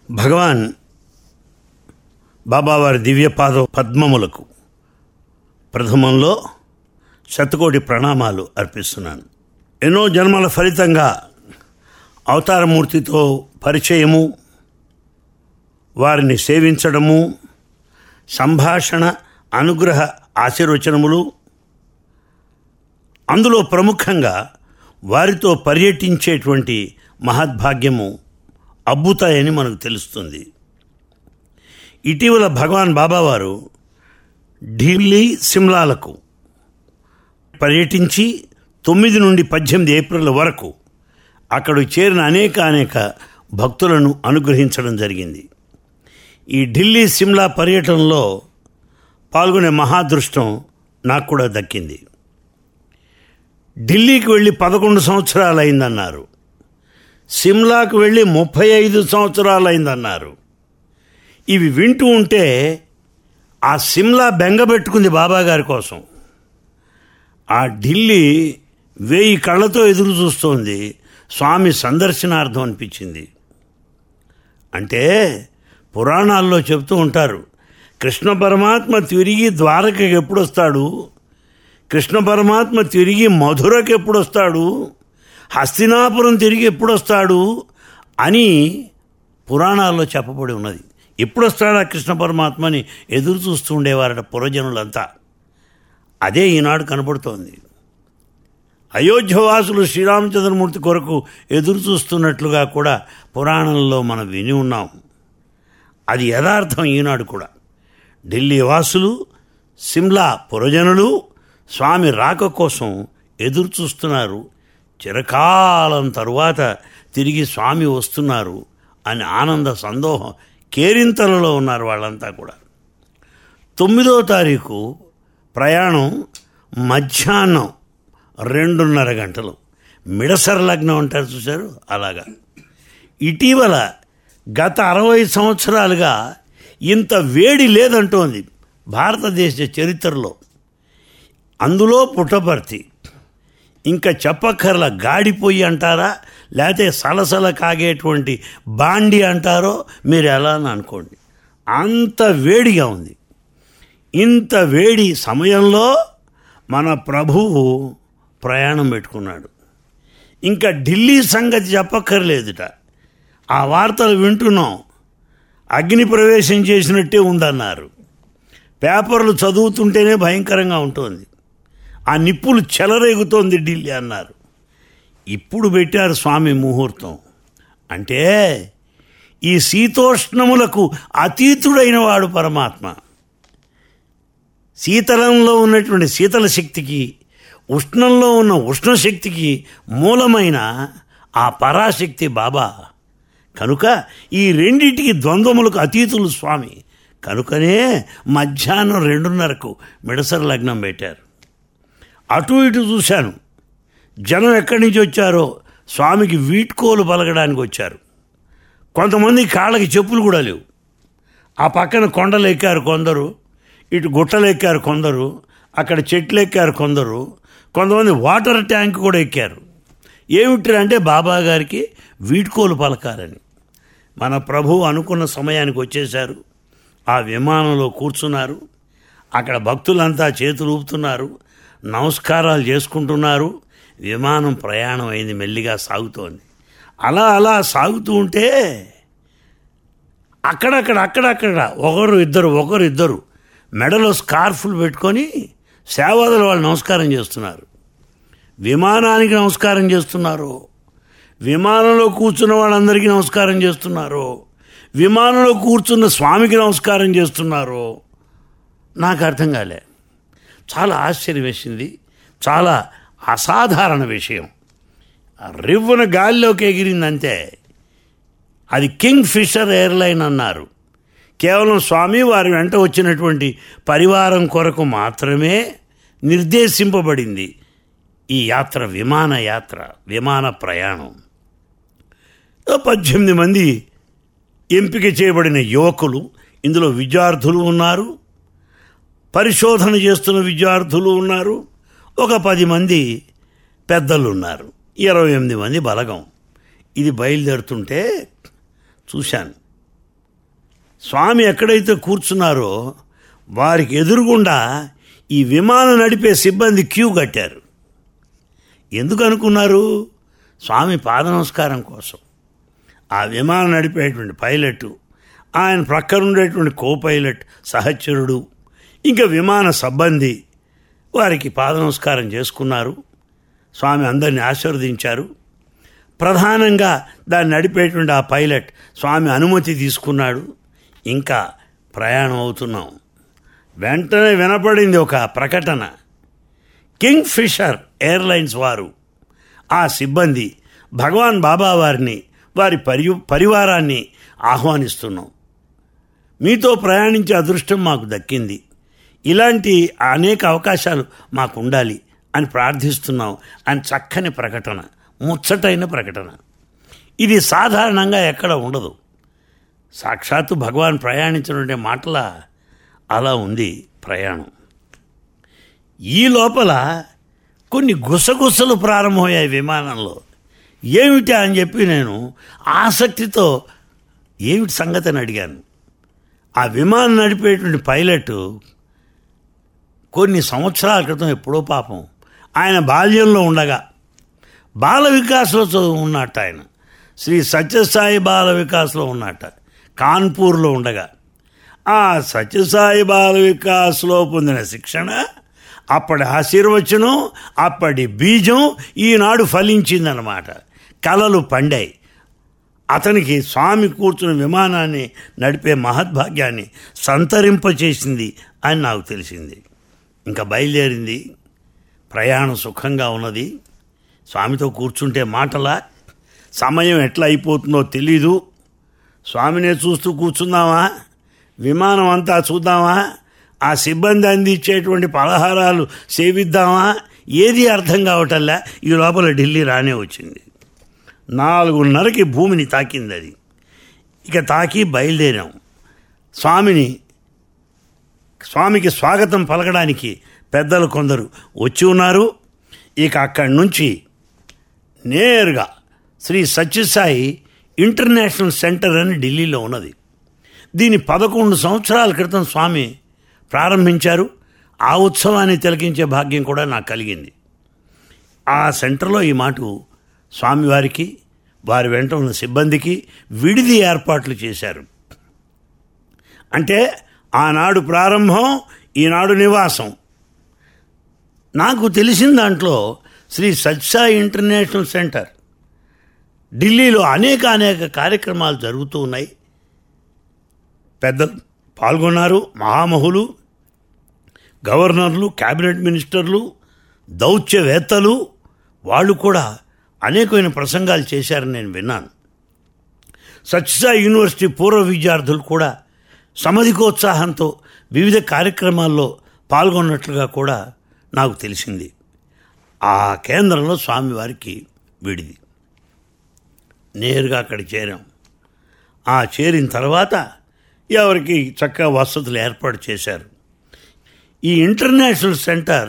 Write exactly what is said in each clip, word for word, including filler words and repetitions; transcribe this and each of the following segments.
భగవాన్ బాబావారి దివ్యపాద పద్మములకు ప్రథమంలో శతకోటి ప్రణామాలు అర్పిస్తున్నాను. ఎన్నో జన్మల ఫలితంగా అవతారమూర్తితో పరిచయము, వారిని సేవించడము, సంభాషణ, అనుగ్రహ ఆశీర్వచనములు, అందులో ప్రముఖంగా వారితో పర్యటించేటువంటి మహద్భాగ్యము అబ్బుతాయని మనకు తెలుస్తుంది. ఇటీవల భగవాన్ బాబావారు ఢిల్లీ, సిమ్లాలకు పర్యటించి తొమ్మిది నుండి పద్దెనిమిది ఏప్రిల్ వరకు అక్కడికి చేరిన అనేక అనేక భక్తులను అనుగ్రహించడం జరిగింది. ఈ ఢిల్లీ, సిమ్లా పర్యటనలో పాల్గొనే మహాదృష్టం నాకు కూడా దక్కింది. ఢిల్లీకి వెళ్ళి పదకొండు సంవత్సరాలు అయిందన్నారు, సిమ్లాకు వెళ్ళి ముప్పై ఐదు సంవత్సరాలు అయిందన్నారు. ఇవి వింటూ ఉంటే ఆ సిమ్లా బెంగబెట్టుకుంది బాబాగారి కోసం. ఆ ఢిల్లీ వేయి కళ్ళతో ఎదురు చూస్తోంది స్వామి సందర్శనార్థం అనిపించింది. అంటే పురాణాల్లో చెప్తూ ఉంటారు, కృష్ణ పరమాత్మ తిరిగి ద్వారకకి ఎప్పుడు వస్తాడు, కృష్ణ పరమాత్మ తిరిగి మధురకు ఎప్పుడు వస్తాడు, హస్తినాపురం తిరిగి ఎప్పుడు వస్తాడు అని పురాణాల్లో చెప్పబడి ఉన్నది. ఎప్పుడు వస్తాడా కృష్ణ పరమాత్మని ఎదురు చూస్తూ ఉండేవారట పురజనులంతా. అదే ఈనాడు కనపడుతోంది. అయోధ్యవాసులు శ్రీరామచంద్రమూర్తి కొరకు ఎదురు చూస్తున్నట్లుగా కూడా పురాణంలో మనం విని ఉన్నాం. అది యథార్థం ఈనాడు కూడా. ఢిల్లీ వాసులు, సిమ్లా పురజనులు స్వామి రాక కోసం ఎదురు చూస్తున్నారు. చిరకాలం తరువాత తిరిగి స్వామి వస్తున్నారు అని ఆనంద సందోహం కేరింతలలో ఉన్నారు వాళ్ళంతా కూడా. తొమ్మిదో తారీఖు ప్రయాణం మధ్యాహ్నం రెండున్నర గంటలు, మిడసర లగ్నం అంటారు చూశారు, అలాగా. ఇటీవల గత అరవై సంవత్సరాలుగా ఇంత వేడి లేదంటోంది భారతదేశ చరిత్రలో. అందులో పుట్టపర్తి ఇంకా చెప్పక్కర్ల గాడిపోయి అంటారా, లేకపోతే సలసల కాగేటువంటి బాండి అంటారో మీరు ఎలా అని అనుకోండి, అంత వేడిగా ఉంది. ఇంత వేడి సమయంలో మన ప్రభువు ప్రయాణం పెట్టుకున్నాడు. ఇంకా ఢిల్లీ సంగతి చెప్పక్కర్లేదుట. ఆ వార్తలు వింటున్నాం, అగ్ని ప్రవేశం చేసినట్టే ఉందన్నారు. పేపర్లు చదువుతుంటేనే భయంకరంగా ఉంటుంది. ఆ నిప్పులు చెలరేగుతోంది ఢిల్లీ అన్నారు. ఇప్పుడు పెట్టారు స్వామి ముహూర్తం. అంటే ఈ శీతోష్ణములకు అతీతుడైన వాడు పరమాత్మ. శీతలంలో ఉన్నటువంటి శీతల శక్తికి, ఉష్ణంలో ఉన్న ఉష్ణశక్తికి మూలమైన ఆ పరాశక్తి బాబా. కనుక ఈ రెండింటికి ద్వంద్వములకు అతీతులు స్వామి. కనుకనే మధ్యాహ్నం రెండున్నరకు మిడసర లగ్నం పెట్టారు. అటు ఇటు చూశాను, జనం ఎక్కడి నుంచి వచ్చారో స్వామికి వీడ్కోలు పలకడానికి వచ్చారు. కొంతమంది కాళ్ళకి చెప్పులు కూడా లేవు. ఆ పక్కన కొండలు ఎక్కారు కొందరు, ఇటు గుట్టలు ఎక్కారు కొందరు, అక్కడ చెట్లు ఎక్కారు కొందరు, కొంతమంది వాటర్ ట్యాంక్ కూడా ఎక్కారు. ఏమిటి అంటే బాబా గారికి వీడ్కోలు పలకాలని. మన ప్రభువు అనుకున్న సమయానికి వచ్చేశారు. ఆ విమానంలో కూర్చున్నారు. అక్కడ భక్తులంతా చేతులు ఊపుతున్నారు, నమస్కారాలు చేసుకుంటున్నారు. విమానం ప్రయాణం అయింది, మెల్లిగా సాగుతోంది. అలా అలా సాగుతూ ఉంటే అక్కడక్కడ అక్కడక్కడ ఒకరు ఇద్దరు ఒకరు ఇద్దరు మెడలో స్కార్ఫులు పెట్టుకొని సేవదల వాళ్ళు నమస్కారం చేస్తున్నారు. విమానానికి నమస్కారం చేస్తున్నారు, విమానంలో కూర్చున్న వాళ్ళందరికీ నమస్కారం చేస్తున్నారు, విమానంలో కూర్చున్న స్వామికి నమస్కారం చేస్తున్నారు. నాకు అర్థం కాలే. చాలా ఆశ్చర్యం వేసింది. చాలా అసాధారణ విషయం. రివ్వున గాలిలోకి ఎగిరిందంతే. అది కింగ్ ఫిషర్ ఎయిర్లైన్ అన్నారు. కేవలం స్వామి వారి వెంట వచ్చినటువంటి పరివారం కొరకు మాత్రమే నిర్దేశింపబడింది ఈ యాత్ర, విమాన యాత్ర, విమాన ప్రయాణం. పద్దెనిమిది మంది ఎంపిక చేయబడిన యువకులు, ఇందులో విద్యార్థులు ఉన్నారు, పరిశోధన చేస్తున్న విద్యార్థులు ఉన్నారు, ఒక పది మంది పెద్దలు ఉన్నారు, ఇరవై ఎనిమిది మంది బలగం. ఇది బయలుదేరుతుంటే చూశాను, స్వామి ఎక్కడైతే కూర్చున్నారో వారికి ఎదురుగుండా ఈ విమానం నడిపే సిబ్బంది క్యూ కట్టారు. ఎందుకు అనుకున్నారు? స్వామి పాద నమస్కారం కోసం. ఆ విమానం నడిపేటువంటి పైలట్, ఆయన ప్రక్కన ఉండేటువంటి కో పైలట్ సహచరుడు, ఇంకా విమాన సిబ్బంది వారికి పాద నమస్కారం చేసుకున్నారు. స్వామి అందరినీ ఆశీర్వదించారు. ప్రధానంగా దాన్ని నడిపేటువంటి ఆ పైలట్ స్వామి అనుమతి తీసుకున్నాడు. ఇంకా ప్రయాణం అవుతున్నాం. వెంటనే వినపడింది ఒక ప్రకటన. కింగ్ ఫిషర్ ఎయిర్లైన్స్ వారు ఆ సిబ్బంది భగవాన్ బాబా వారిని, వారి పరి పరివారాన్ని ఆహ్వానిస్తున్నాం. మీతో ప్రయాణించే అదృష్టం మాకు దక్కింది. ఇలాంటి అనేక అవకాశాలు మాకు ఉండాలి అని ప్రార్థిస్తున్నాం అని చక్కని ప్రకటన, ముచ్చటైన ప్రకటన. ఇది సాధారణంగా ఎక్కడ ఉండదు. సాక్షాత్తు భగవాన్ ప్రయాణించినటువంటి మాటల అలా ఉంది ప్రయాణం. ఈ లోపల కొన్ని గుసగుసలు ప్రారంభమయ్యాయి విమానంలో. ఏమిటి అని చెప్పి నేను ఆసక్తితో ఏమిటి సంగతి అని అడిగాను. ఆ విమానం నడిపేటువంటి పైలట్ కొన్ని సంవత్సరాల క్రితం ఎప్పుడో పాపం ఆయన బాల్యంలో ఉండగా బాల వికాస్లో చదువు ఉన్నట్ట. ఆయన శ్రీ సత్యసాయి బాల వికాస్లో ఉన్నట్ట, కాన్పూర్లో ఉండగా. ఆ సత్యసాయి బాల వికాస్లో పొందిన శిక్షణ, అప్పటి ఆశీర్వచనం, అప్పటి బీజం ఈనాడు ఫలించిందనమాట. కలలు పండాయి. అతనికి స్వామి కూర్చున్న విమానాన్ని నడిపే మహద్భాగ్యాన్ని సంతరింపచేసింది అని నాకు తెలిసింది. ఇంకా బయలుదేరింది. ప్రయాణం సుఖంగా ఉన్నది. స్వామితో కూర్చుంటే మాటలా, సమయం ఎట్లా అయిపోతుందో తెలీదు. స్వామినే చూస్తూ కూర్చుందామా, విమానం అంతా చూద్దామా, ఆ సిబ్బంది అందించేటువంటి పలహారాలు సేవిద్దామా, ఏది అర్థం కావటల్లా. ఈ లోపల ఢిల్లీ రానే వచ్చింది. నాలుగున్నరకి భూమిని తాకింది అది. ఇక తాకి బయలుదేరాం. స్వామిని స్వామికి స్వాగతం పలకడానికి పెద్దలు కొందరు వచ్చి ఉన్నారు. ఇక అక్కడి నుంచి నేరుగా శ్రీ సత్యసాయి ఇంటర్నేషనల్ సెంటర్ అని ఢిల్లీలో ఉన్నది. దీని పదకొండు సంవత్సరాల క్రితం స్వామి ప్రారంభించారు. ఆ ఉత్సవాన్ని తిలకించే భాగ్యం కూడా నాకు కలిగింది. ఆ సెంటర్లో ఈ మాట స్వామివారికి, వారి వెంట ఉన్న సిబ్బందికి విడిది ఏర్పాట్లు చేశారు. అంటే ఆనాడు ప్రారంభం, ఈనాడు నివాసం. నాకు తెలిసిన దాంట్లో శ్రీ సత్యసాయి ఇంటర్నేషనల్ సెంటర్ ఢిల్లీలో అనేక అనేక కార్యక్రమాలు జరుగుతూ ఉన్నాయి. పెద్దలు పాల్గొన్నారు. మహామహులు, గవర్నర్లు, క్యాబినెట్ మినిస్టర్లు, దౌత్యవేత్తలు వాళ్ళు కూడా అనేకమైన ప్రసంగాలు చేశారని నేను విన్నాను. సత్యసాయి యూనివర్సిటీ పూర్వ విద్యార్థులు కూడా సమధికోత్సాహంతో వివిధ కార్యక్రమాల్లో పాల్గొన్నట్లుగా కూడా నాకు తెలిసింది. ఆ కేంద్రంలో స్వామివారికి విడిది. నేరుగా అక్కడికి చేరాం. ఆ చేరిన తర్వాత ఎవరికి చక్కగా వసతులు ఏర్పాటు చేశారు. ఈ ఇంటర్నేషనల్ సెంటర్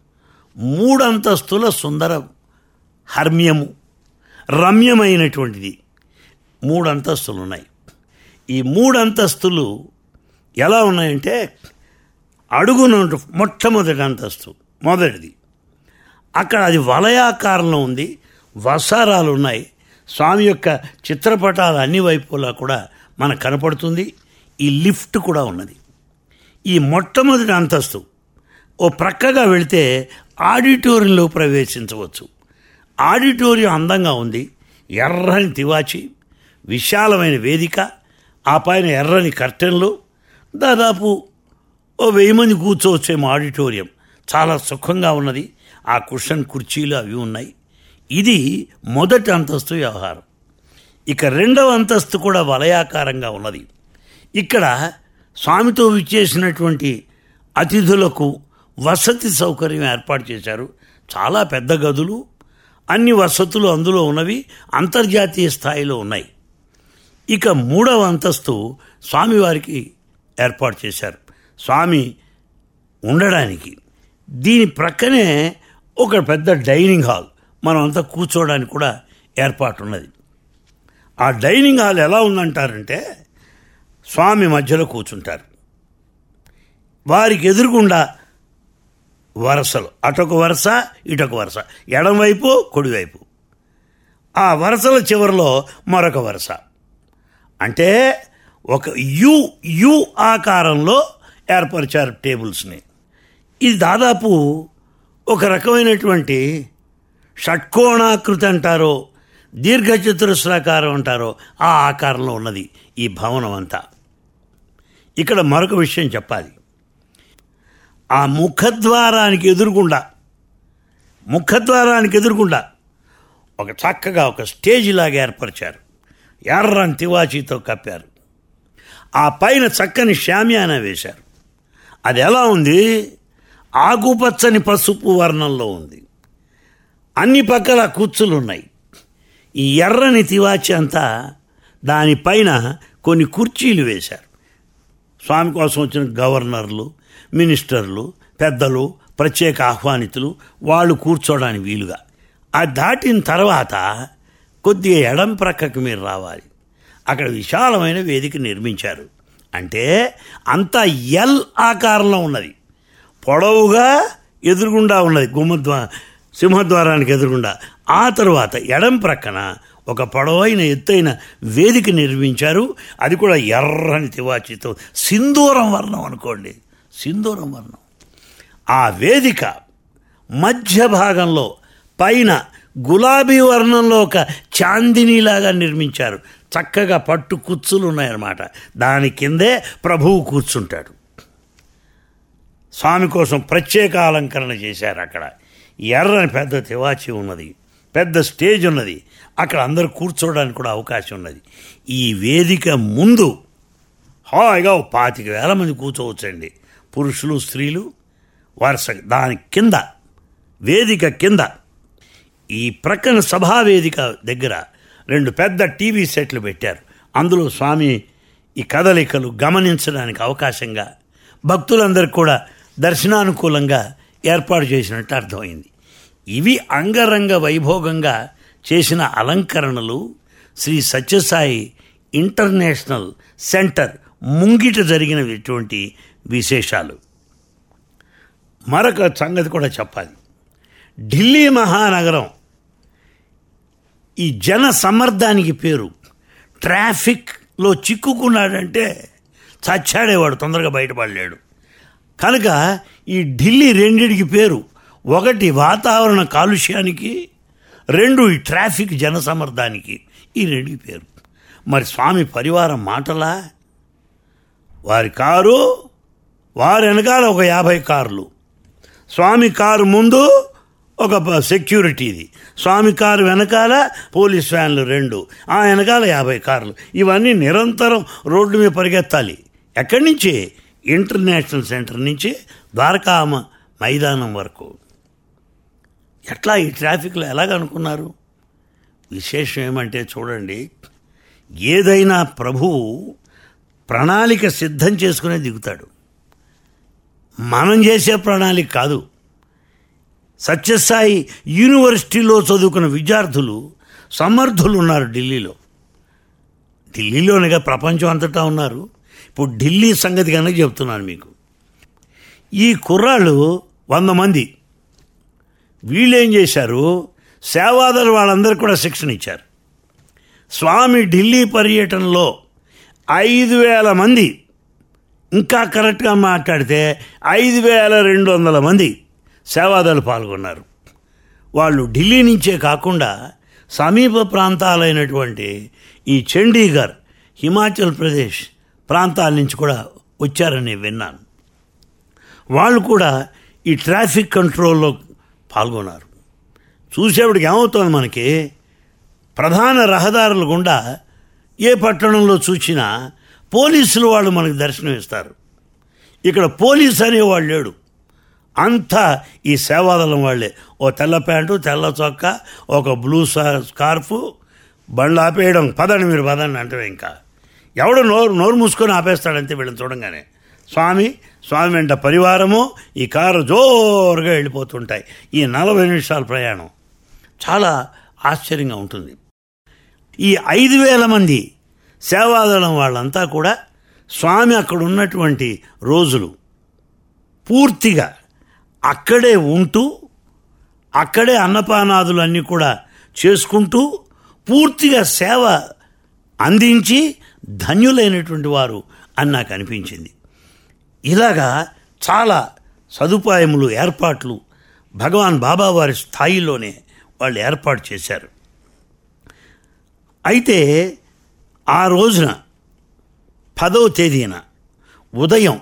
మూడంతస్తుల సుందర హర్మ్యము, రమ్యమైనటువంటిది. మూడు అంతస్తులు ఉన్నాయి. ఈ మూడు అంతస్తులు ఎలా ఉన్నాయంటే, అడుగున మొట్టమొదటి అంతస్తు మొదటిది. అక్కడ అది వలయాకారంలో ఉంది. వసారాలు ఉన్నాయి. స్వామి యొక్క చిత్రపటాలు అన్ని వైపులా కూడా మనకు కనపడుతుంది. ఈ లిఫ్ట్ కూడా ఉన్నది. ఈ మొట్టమొదటి అంతస్తు ఓ ప్రక్కగా వెళితే ఆడిటోరియంలో ప్రవేశించవచ్చు. ఆడిటోరియం అందంగా ఉంది. ఎర్రని తివాచి, విశాలమైన వేదిక, ఆ పైన ఎర్రని కర్టెన్లు, దాదాపు ఓ వెయ్యి మంది కూర్చోవచ్చేమో. ఆడిటోరియం చాలా సుఖంగా ఉన్నది. ఆ కుషన్ కుర్చీలు అవి ఉన్నాయి. ఇది మొదటి అంతస్తు వ్యవహారం. ఇక రెండవ అంతస్తు కూడా వలయాకారంగా ఉన్నది. ఇక్కడ స్వామితో విచ్చేసినటువంటి అతిథులకు వసతి సౌకర్యం ఏర్పాటు చేశారు. చాలా పెద్ద గదులు, అన్ని వసతులు అందులో ఉన్నవి, అంతర్జాతీయ స్థాయిలో ఉన్నాయి. ఇక మూడవ అంతస్తు స్వామివారికి ఏర్పాటు చేశారు, స్వామి ఉండడానికి. దీని ప్రక్కనే ఒక పెద్ద డైనింగ్ హాల్, మనం అంతా కూర్చోవడానికి కూడా ఏర్పాటు ఉన్నది. ఆ డైనింగ్ హాల్ ఎలా ఉందంటారంటే, స్వామి మధ్యలో కూర్చుంటారు. వారికి ఎదురుగుండా వరసలు, అటొక వరుస ఇటొక వరుస, ఎడంవైపు కుడివైపు. ఆ వరుసల చివరిలో మరొక వరుస. అంటే ఒక యు యు ఆకారంలో ఏర్పరిచారు టేబుల్స్ని. ఇది దాదాపు ఒక రకమైనటువంటి షట్కోణాకృతి అంటారో దీర్ఘచతురస్రాకారం అంటారో ఆ ఆకారంలో ఉన్నది ఈ భవనం అంతా. ఇక్కడ మరొక విషయం చెప్పాలి. ఆ ముఖద్వారానికి ఎదురుగుండా ముఖద్వారానికి ఎదురుగుండా ఒక చక్కగా ఒక స్టేజ్ లాగా ఏర్పరిచారు. ఎర్రని తివాచీతో కప్పారు. ఆ పైన చక్కని షామియానా వేశారు. అది ఎలా ఉంది? ఆకుపచ్చని పసుపు వర్ణంలో ఉంది. అన్ని పక్కల కుర్చీలు ఉన్నాయి. ఈ ఎర్రని తివాచి అంతా దానిపైన కొన్ని కుర్చీలు వేశారు. స్వామి కోసం వచ్చిన గవర్నర్లు, మినిస్టర్లు, పెద్దలు, ప్రత్యేక ఆహ్వానితులు వాళ్ళు కూర్చోడానికి వీలుగా. అది దాటిన తర్వాత కొద్దిగా ఎడం ప్రక్కకి మీరు రావాలి. అక్కడ విశాలమైన వేదిక నిర్మించారు. అంటే అంతా ఎల్ ఆకారంలో ఉన్నది. పొడవుగా ఎదురుగుండా ఉన్నది గుమ్మద్వా సింహద్వారానికి ఎదురుగుండా. ఆ తరువాత ఎడం ప్రక్కన ఒక పొడవైన ఎత్తైన వేదిక నిర్మించారు. అది కూడా ఎర్రని తివాచీతో, సింధూరం వర్ణం అనుకోండి, సింధూరం వర్ణం. ఆ వేదిక మధ్య భాగంలో పైన గులాబీ వర్ణంలో ఒక చాందినీలాగా నిర్మించారు. చక్కగా పట్టు కుచ్చులు ఉన్నాయన్నమాట. దాని కిందే ప్రభువు కూర్చుంటాడు. స్వామి కోసం ప్రత్యేక అలంకరణ చేశారు. అక్కడ ఎర్రని పెద్ద తివాచి ఉన్నది, పెద్ద స్టేజ్ ఉన్నది. అక్కడ అందరూ కూర్చోవడానికి కూడా అవకాశం ఉన్నది. ఈ వేదిక ముందు హాయిగా పాతిక వేల మంది కూర్చోవచ్చండి, పురుషులు స్త్రీలు వరుస. దాని కింద వేదిక కింద ఈ ప్రక్కన సభావేదిక దగ్గర రెండు పెద్ద టీవీ సెట్లు పెట్టారు. అందులో స్వామి ఈ కదలికలు గమనించడానికి అవకాశంగా భక్తులందరికీ కూడా దర్శనానుకూలంగా ఏర్పాటు చేసినట్టు అర్థమైంది. ఇవి అంగరంగ వైభోగంగా చేసిన అలంకరణలు శ్రీ సత్యసాయి ఇంటర్నేషనల్ సెంటర్ ముంగిట జరిగినటువంటి విశేషాలు. మరొక సంగతి కూడా చెప్పాలి. ఢిల్లీ మహానగరం ఈ జన సమర్థానికి పేరు. ట్రాఫిక్లో చిక్కుకున్నాడంటే చచ్చాడేవాడు, తొందరగా బయటపడలేడు. కనుక ఈ ఢిల్లీ రెండిటికి పేరు. ఒకటి వాతావరణ కాలుష్యానికి, రెండు ఈ ట్రాఫిక్ జన సమర్థానికి. ఈ రెండుకి పేరు. మరి స్వామి పరివారం మాటలా? వారి కారు, వారి వెనకాల ఒక యాభై కార్లు, స్వామి కారు ముందు ఒక సెక్యూరిటీది, స్వామి కారు వెనకాల పోలీస్ వ్యాన్లు రెండు, ఆ వెనకాల యాభై కార్లు. ఇవన్నీ నిరంతరం రోడ్డు మీద పరిగెత్తాలి. ఎక్కడి నుంచి? ఇంటర్నేషనల్ సెంటర్ నుంచి ద్వారకా మైదానం వరకు. ఎట్లా ఈ ట్రాఫిక్లో ఎలాగనుకున్నారు? విశేషం ఏమంటే చూడండి, ఏదైనా ప్రభువు ప్రణాళిక సిద్ధం చేసుకునే దిగుతాడు. మనం చేసే ప్రణాళిక కాదు. సత్యసాయి యూనివర్సిటీలో చదువుకున్న విద్యార్థులు సమర్థులు ఉన్నారు ఢిల్లీలో. ఢిల్లీలోనిగా ప్రపంచం అంతటా ఉన్నారు. ఇప్పుడు ఢిల్లీ సంగతి కనుక చెప్తున్నాను మీకు. ఈ కుర్రాళ్ళు వంద మంది. వీళ్ళేం చేశారు? సేవాదలు వాళ్ళందరికీ కూడా శిక్షణ ఇచ్చారు. స్వామి ఢిల్లీ పర్యటనలో ఐదు వేల మంది, ఇంకా కరెక్ట్గా మాట్లాడితే ఐదు వేల రెండు వందల మంది సేవాదలు పాల్గొన్నారు. వాళ్ళు ఢిల్లీ నుంచే కాకుండా సమీప ప్రాంతాలైనటువంటి ఈ చండీగఢ్, హిమాచల్ ప్రదేశ్ ప్రాంతాల నుంచి కూడా వచ్చారని విన్నాను. వాళ్ళు కూడా ఈ ట్రాఫిక్ కంట్రోల్లో పాల్గొన్నారు. చూసేవాడికి ఏమవుతుంది, మనకి ప్రధాన రహదారుల గుండా ఏ పట్టణంలో చూసినా పోలీసులు వాళ్ళు మనకు దర్శనం ఇస్తారు. ఇక్కడ పోలీస్ అనేవాళ్ళు లేడు, అంతా ఈ సేవాదళం వాళ్ళే. ఓ తెల్ల ప్యాంటు, తెల్ల చొక్కా, ఒక బ్లూ స్కార్ఫ్, బండ్లు ఆపేయడం, పదండి మీరు పదండి అంటే ఇంకా ఎవడు నోరు నోరు మూసుకొని ఆపేస్తాడంతే వీళ్ళని చూడంగానే. స్వామి స్వామి వెంట పరివారము ఈ కారు జోరుగా వెళ్ళిపోతుంటాయి. ఈ నలభై నిమిషాల ప్రయాణం చాలా ఆశ్చర్యంగా ఉంటుంది. ఈ ఐదు వేల మంది సేవాదళం వాళ్ళంతా కూడా స్వామి అక్కడ ఉన్నటువంటి రోజులు పూర్తిగా అక్కడే ఉంటూ అక్కడే అన్నపానాదులన్నీ కూడా చేసుకుంటూ పూర్తిగా సేవ అందించి ధన్యులైనటువంటి వారు అని నాకు అనిపించింది. ఇలాగా చాలా సదుపాయములు ఏర్పాట్లు భగవాన్ బాబా వారి స్థాయిలోనే వాళ్ళు ఏర్పాటు చేశారు. అయితే ఆ రోజున పదవ తేదీన ఉదయం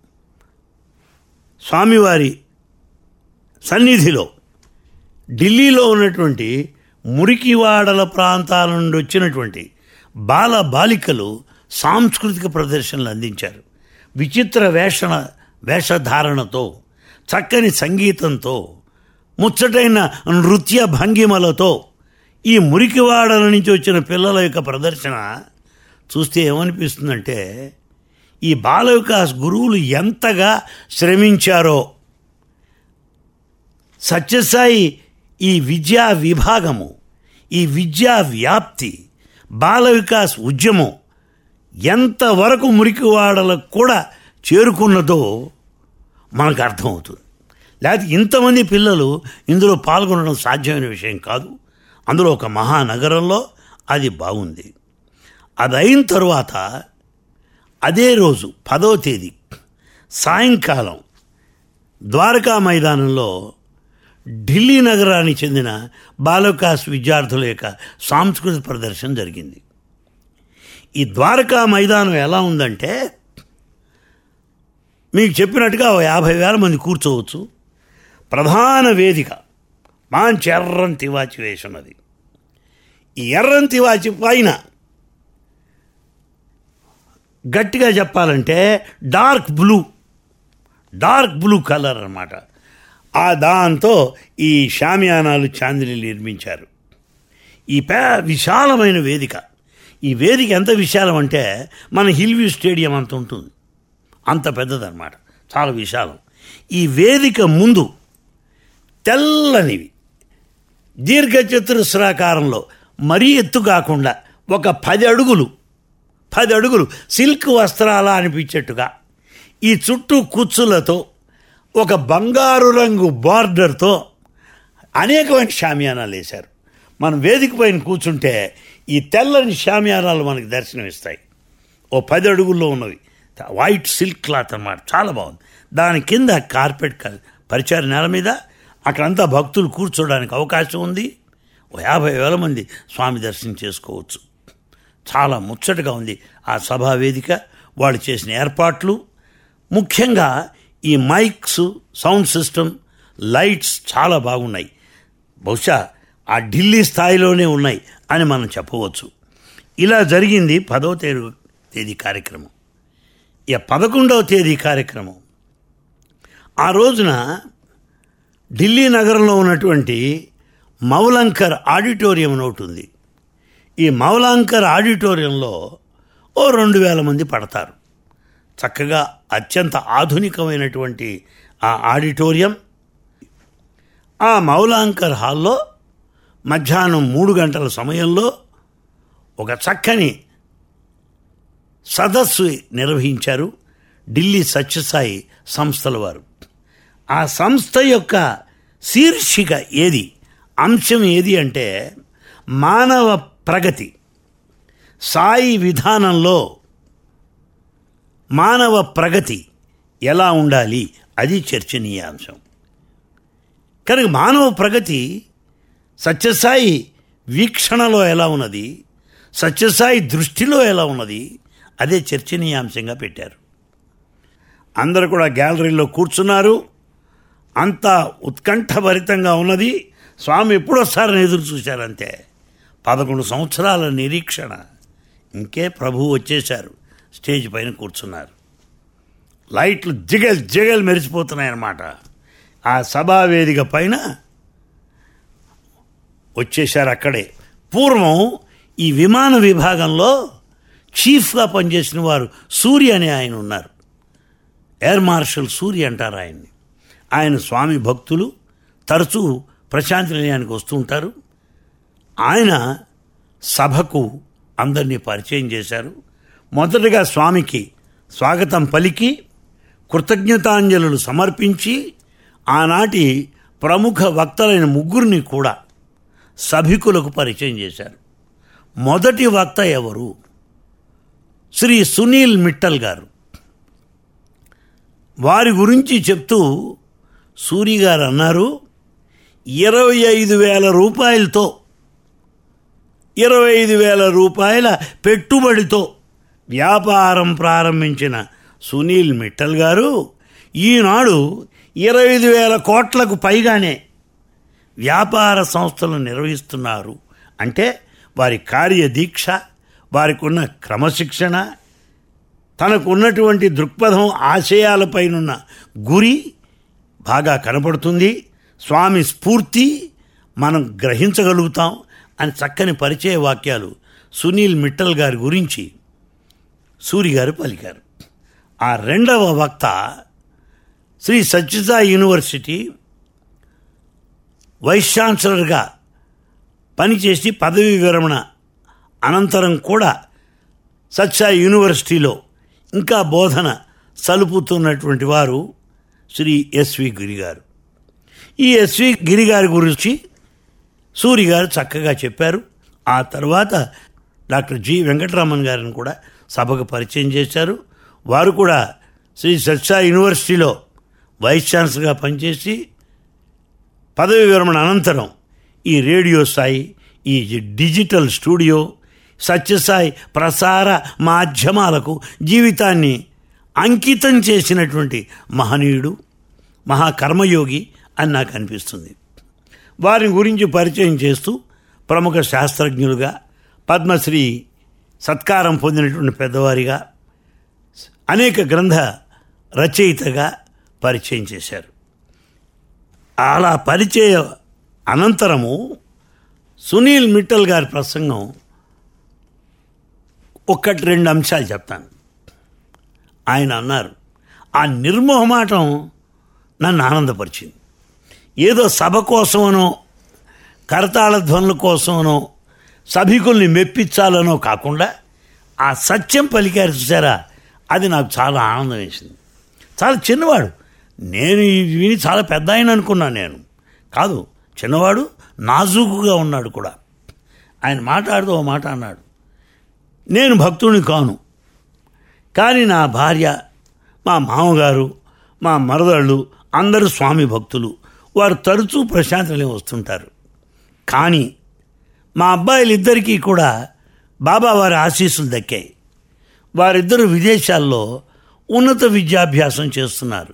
స్వామివారి సన్నిధిలో ఢిల్లీలో ఉన్నటువంటి మురికివాడల ప్రాంతాల నుండి వచ్చినటువంటి బాల బాలికలు సాంస్కృతిక ప్రదర్శనలు అందించారు. విచిత్ర వేషణ వేషధారణతో, చక్కని సంగీతంతో, ముచ్చటైన నృత్య భంగిమలతో ఈ మురికివాడల నుంచి వచ్చిన పిల్లల యొక్క ప్రదర్శన చూస్తే ఏమనిపిస్తుందంటే ఈ బాల వికాస్ గురువులు ఎంతగా శ్రమించారో. సత్యసాయి ఈ విద్యా విభాగము, ఈ విద్యా వ్యాప్తి, బాల వికాస్ ఉద్యమం ఎంతవరకు మురికివాడలకు కూడా చేరుకున్నదో మనకు అర్థమవుతుంది. లేకపోతే ఇంతమంది పిల్లలు ఇందులో పాల్గొనడం సాధ్యమైన విషయం కాదు. అందులో ఒక మహానగరంలో అది బాగుంది. అది అయిన తరువాత అదే రోజు పదో తేదీ సాయంకాలం ద్వారకా మైదానంలో ఢిల్లీ నగరానికి చెందిన బాలవికాస్ విద్యార్థుల యొక్క సాంస్కృతిక ప్రదర్శన జరిగింది. ఈ ద్వారకా మైదానం ఎలా ఉందంటే మీకు చెప్పినట్టుగా యాభై వేల మంది కూర్చోవచ్చు. ప్రధాన వేదిక మంచి ఎర్రని తివాచి వేసి ఉన్నది. ఈ ఎర్రని తివాచి పైన గట్టిగా చెప్పాలంటే dark blue dark blue colour అన్నమాట. ఆ దాంతో ఈ షామియానాలు చాందిని నిర్మించారు. ఈ పే విశాలమైన వేదిక. ఈ వేదిక ఎంత విశాలం అంటే మన హిల్వ్యూ స్టేడియం అంత ఉంటుంది, అంత పెద్దదన్నమాట, చాలా విశాలం. ఈ వేదిక ముందు తెల్లనివి దీర్ఘచతురస్రాకారంలో మరీ ఎత్తు కాకుండా ఒక పది అడుగులు పది అడుగులు సిల్క్ వస్త్రాల అనిపించేట్టుగా ఈ చుట్టూ కుచ్చులతో ఒక బంగారు రంగు బార్డర్తో అనేకమైన షామియానాలు వేశారు. మనం వేదిక పైన కూర్చుంటే ఈ తెల్లని షామియానాలు మనకి దర్శనమిస్తాయి. ఓ పది అడుగుల్లో ఉన్నవి, వైట్ సిల్క్ క్లాత్ అన్నమాట, చాలా బాగుంది. దాని కింద కార్పెట్ పరిచారు నేల మీద. అక్కడంతా భక్తులు కూర్చోడానికి అవకాశం ఉంది. ఓ యాభై వేల మంది స్వామి దర్శనం చేసుకోవచ్చు. చాలా ముచ్చటగా ఉంది ఆ సభా వేదిక, వాళ్ళు చేసిన ఏర్పాట్లు. ముఖ్యంగా ఈ మైక్స్, సౌండ్ సిస్టమ్, లైట్స్ చాలా బాగున్నాయి. బహుశా ఆ ఢిల్లీ స్థాయిలోనే ఉన్నాయి అని మనం చెప్పవచ్చు. ఇలా జరిగింది పదవ తేదీ తేదీ కార్యక్రమం. ఇక పదకొండవ తేదీ కార్యక్రమం ఆ రోజున ఢిల్లీ నగరంలో ఉన్నటువంటి మౌలంకర్ ఆడిటోరియం ఒకటి ఉంది. ఈ మౌలాంకర్ ఆడిటోరియంలో ఓ రెండు వేల మంది పడతారు. చక్కగా అత్యంత ఆధునికమైనటువంటి ఆ ఆడిటోరియం. ఆ మౌలాంకర్ హాల్లో మధ్యాహ్నం మూడు గంటల సమయంలో ఒక చక్కని సదస్సు నిర్వహించారు ఢిల్లీ సత్యసాయి సంస్థల వారు. ఆ సంస్థ యొక్క శీర్షిక ఏది, అంశం ఏది అంటే మానవ ప్రగతి, సాయి విధానంలో మానవ ప్రగతి ఎలా ఉండాలి, అది చర్చనీయాంశం. కనుక మానవ ప్రగతి సత్యసాయి వీక్షణలో ఎలా ఉన్నది, సత్యసాయి దృష్టిలో ఎలా ఉన్నది, అదే చర్చనీయాంశంగా పెట్టారు. అందరూ కూడా గ్యాలరీలో కూర్చున్నారు. అంతా ఉత్కంఠభరితంగా ఉన్నది. స్వామి ఎప్పుడొస్తారని ఎదురు చూశారంతే. పదకొండు సంవత్సరాల నిరీక్షణ. ఇంకే ప్రభువు వచ్చేశారు, స్టేజ్ పైన కూర్చున్నారు. లైట్లు జిగల్ జిగల్ మెరిసిపోతున్నాయన్నమాట. ఆ సభావేదిక పైన వచ్చేశారు. అక్కడే పూర్వం ఈ విమాన విభాగంలో చీఫ్గా పనిచేసిన వారు సూర్య అనే ఆయన ఉన్నారు. ఎయిర్ మార్షల్ సూర్య అంటారు ఆయన్ని. ఆయన స్వామి భక్తులు, తరచూ ప్రశాంతి నిలయానికి వస్తూ ఉంటారు. ఆయన సభకు అందరినీ పరిచయం చేశారు. మొదటగా స్వామికి స్వాగతం పలికి కృతజ్ఞతాంజలులు సమర్పించి ఆనాటి ప్రముఖ వక్తలైన ముగ్గురిని కూడా సభికులకు పరిచయం చేశారు. మొదటి వక్త ఎవరు? శ్రీ సునీల్ మిట్టల్ గారు. వారి గురించి చెప్తూ సూరి గారు అన్నారు, ఇరవై ఐదు వేల రూపాయలతో ఇరవై ఐదు వేల రూపాయల పెట్టుబడితో వ్యాపారం ప్రారంభించిన సునీల్ మిట్టల్ గారు ఈనాడు ఇరవై ఐదు వేల కోట్లకు పైగానే వ్యాపార సంస్థలు నిర్వహిస్తున్నారు. అంటే వారి కార్యదీక్ష, వారికి ఉన్న క్రమశిక్షణ, తనకు ఉన్నటువంటి దృక్పథం, ఆశయాలపైనున్న గురి బాగా కనపడుతుంది. స్వామి స్ఫూర్తి మనం గ్రహించగలుగుతాం అని చక్కని పరిచయ వాక్యాలు సునీల్ మిట్టల్ గారి గురించి సూరి గారు పలికారు. ఆ రెండవ వక్త శ్రీ సత్యసాయి యూనివర్సిటీ వైస్ ఛాన్సలర్గా పనిచేసి పదవీ విరమణ అనంతరం కూడా సత్యసాయి యూనివర్సిటీలో ఇంకా బోధన సలుపుతున్నటువంటి వారు శ్రీ ఎస్వి గిరి గారు. ఈ ఎస్వి గిరి గారి గురించి సూరి గారు చక్కగా చెప్పారు. ఆ తర్వాత డాక్టర్ జి వెంకటరామన్ గారిని కూడా సభకు పరిచయం చేశారు. వారు కూడా శ్రీ సత్యసాయి యూనివర్సిటీలో వైస్ ఛాన్సలర్గా పనిచేసి పదవి విరమణ అనంతరం ఈ రేడియో సాయి, ఈ డిజిటల్ స్టూడియో, సత్యసాయి ప్రసార మాధ్యమాలకు జీవితాన్ని అంకితం చేసినటువంటి మహనీయుడు, మహాకర్మయోగి అని నాకు అనిపిస్తుంది. వారి గురించి పరిచయం చేస్తూ ప్రముఖ శాస్త్రజ్ఞులుగా, పద్మశ్రీ సత్కారం పొందినటువంటి పెద్దవారిగా, అనేక గ్రంథ రచయితగా పరిచయం చేశారు. అలా పరిచయ అనంతరము సునీల్ మిట్టల్ గారి ప్రసంగం ఒక్కటి రెండు అంశాలు చెప్తాను. ఆయన అన్నారు, ఆ నిర్మోహమాటం నన్ను ఆనందపరిచింది. ఏదో సభ కోసమనో కరతాళ ధ్వనుల కోసమనో సభికుల్ని మెప్పించాలనో కాకుండా ఆ సత్యం పలికారు చూసారా, అది నాకు చాలా ఆనందం వేసింది. చాలా చిన్నవాడు, నేను ఇది విని చాలా పెద్ద ఆయన అనుకున్నాను. నేను కాదు, చిన్నవాడు, నాజూకుగా ఉన్నాడు కూడా. ఆయన మాట్లాడుతూ ఓ మాట అన్నాడు, నేను భక్తుడిని కాను, కానీ నా భార్య, మా మామగారు, మా మరదళ్ళు అందరూ స్వామి భక్తులు. వారు తరచూ ప్రశాంతలే వస్తుంటారు. కానీ మా అబ్బాయిలిద్దరికీ కూడా బాబా వారి ఆశీస్సులు దక్కాయి. వారిద్దరూ విదేశాల్లో ఉన్నత విద్యాభ్యాసం చేస్తున్నారు.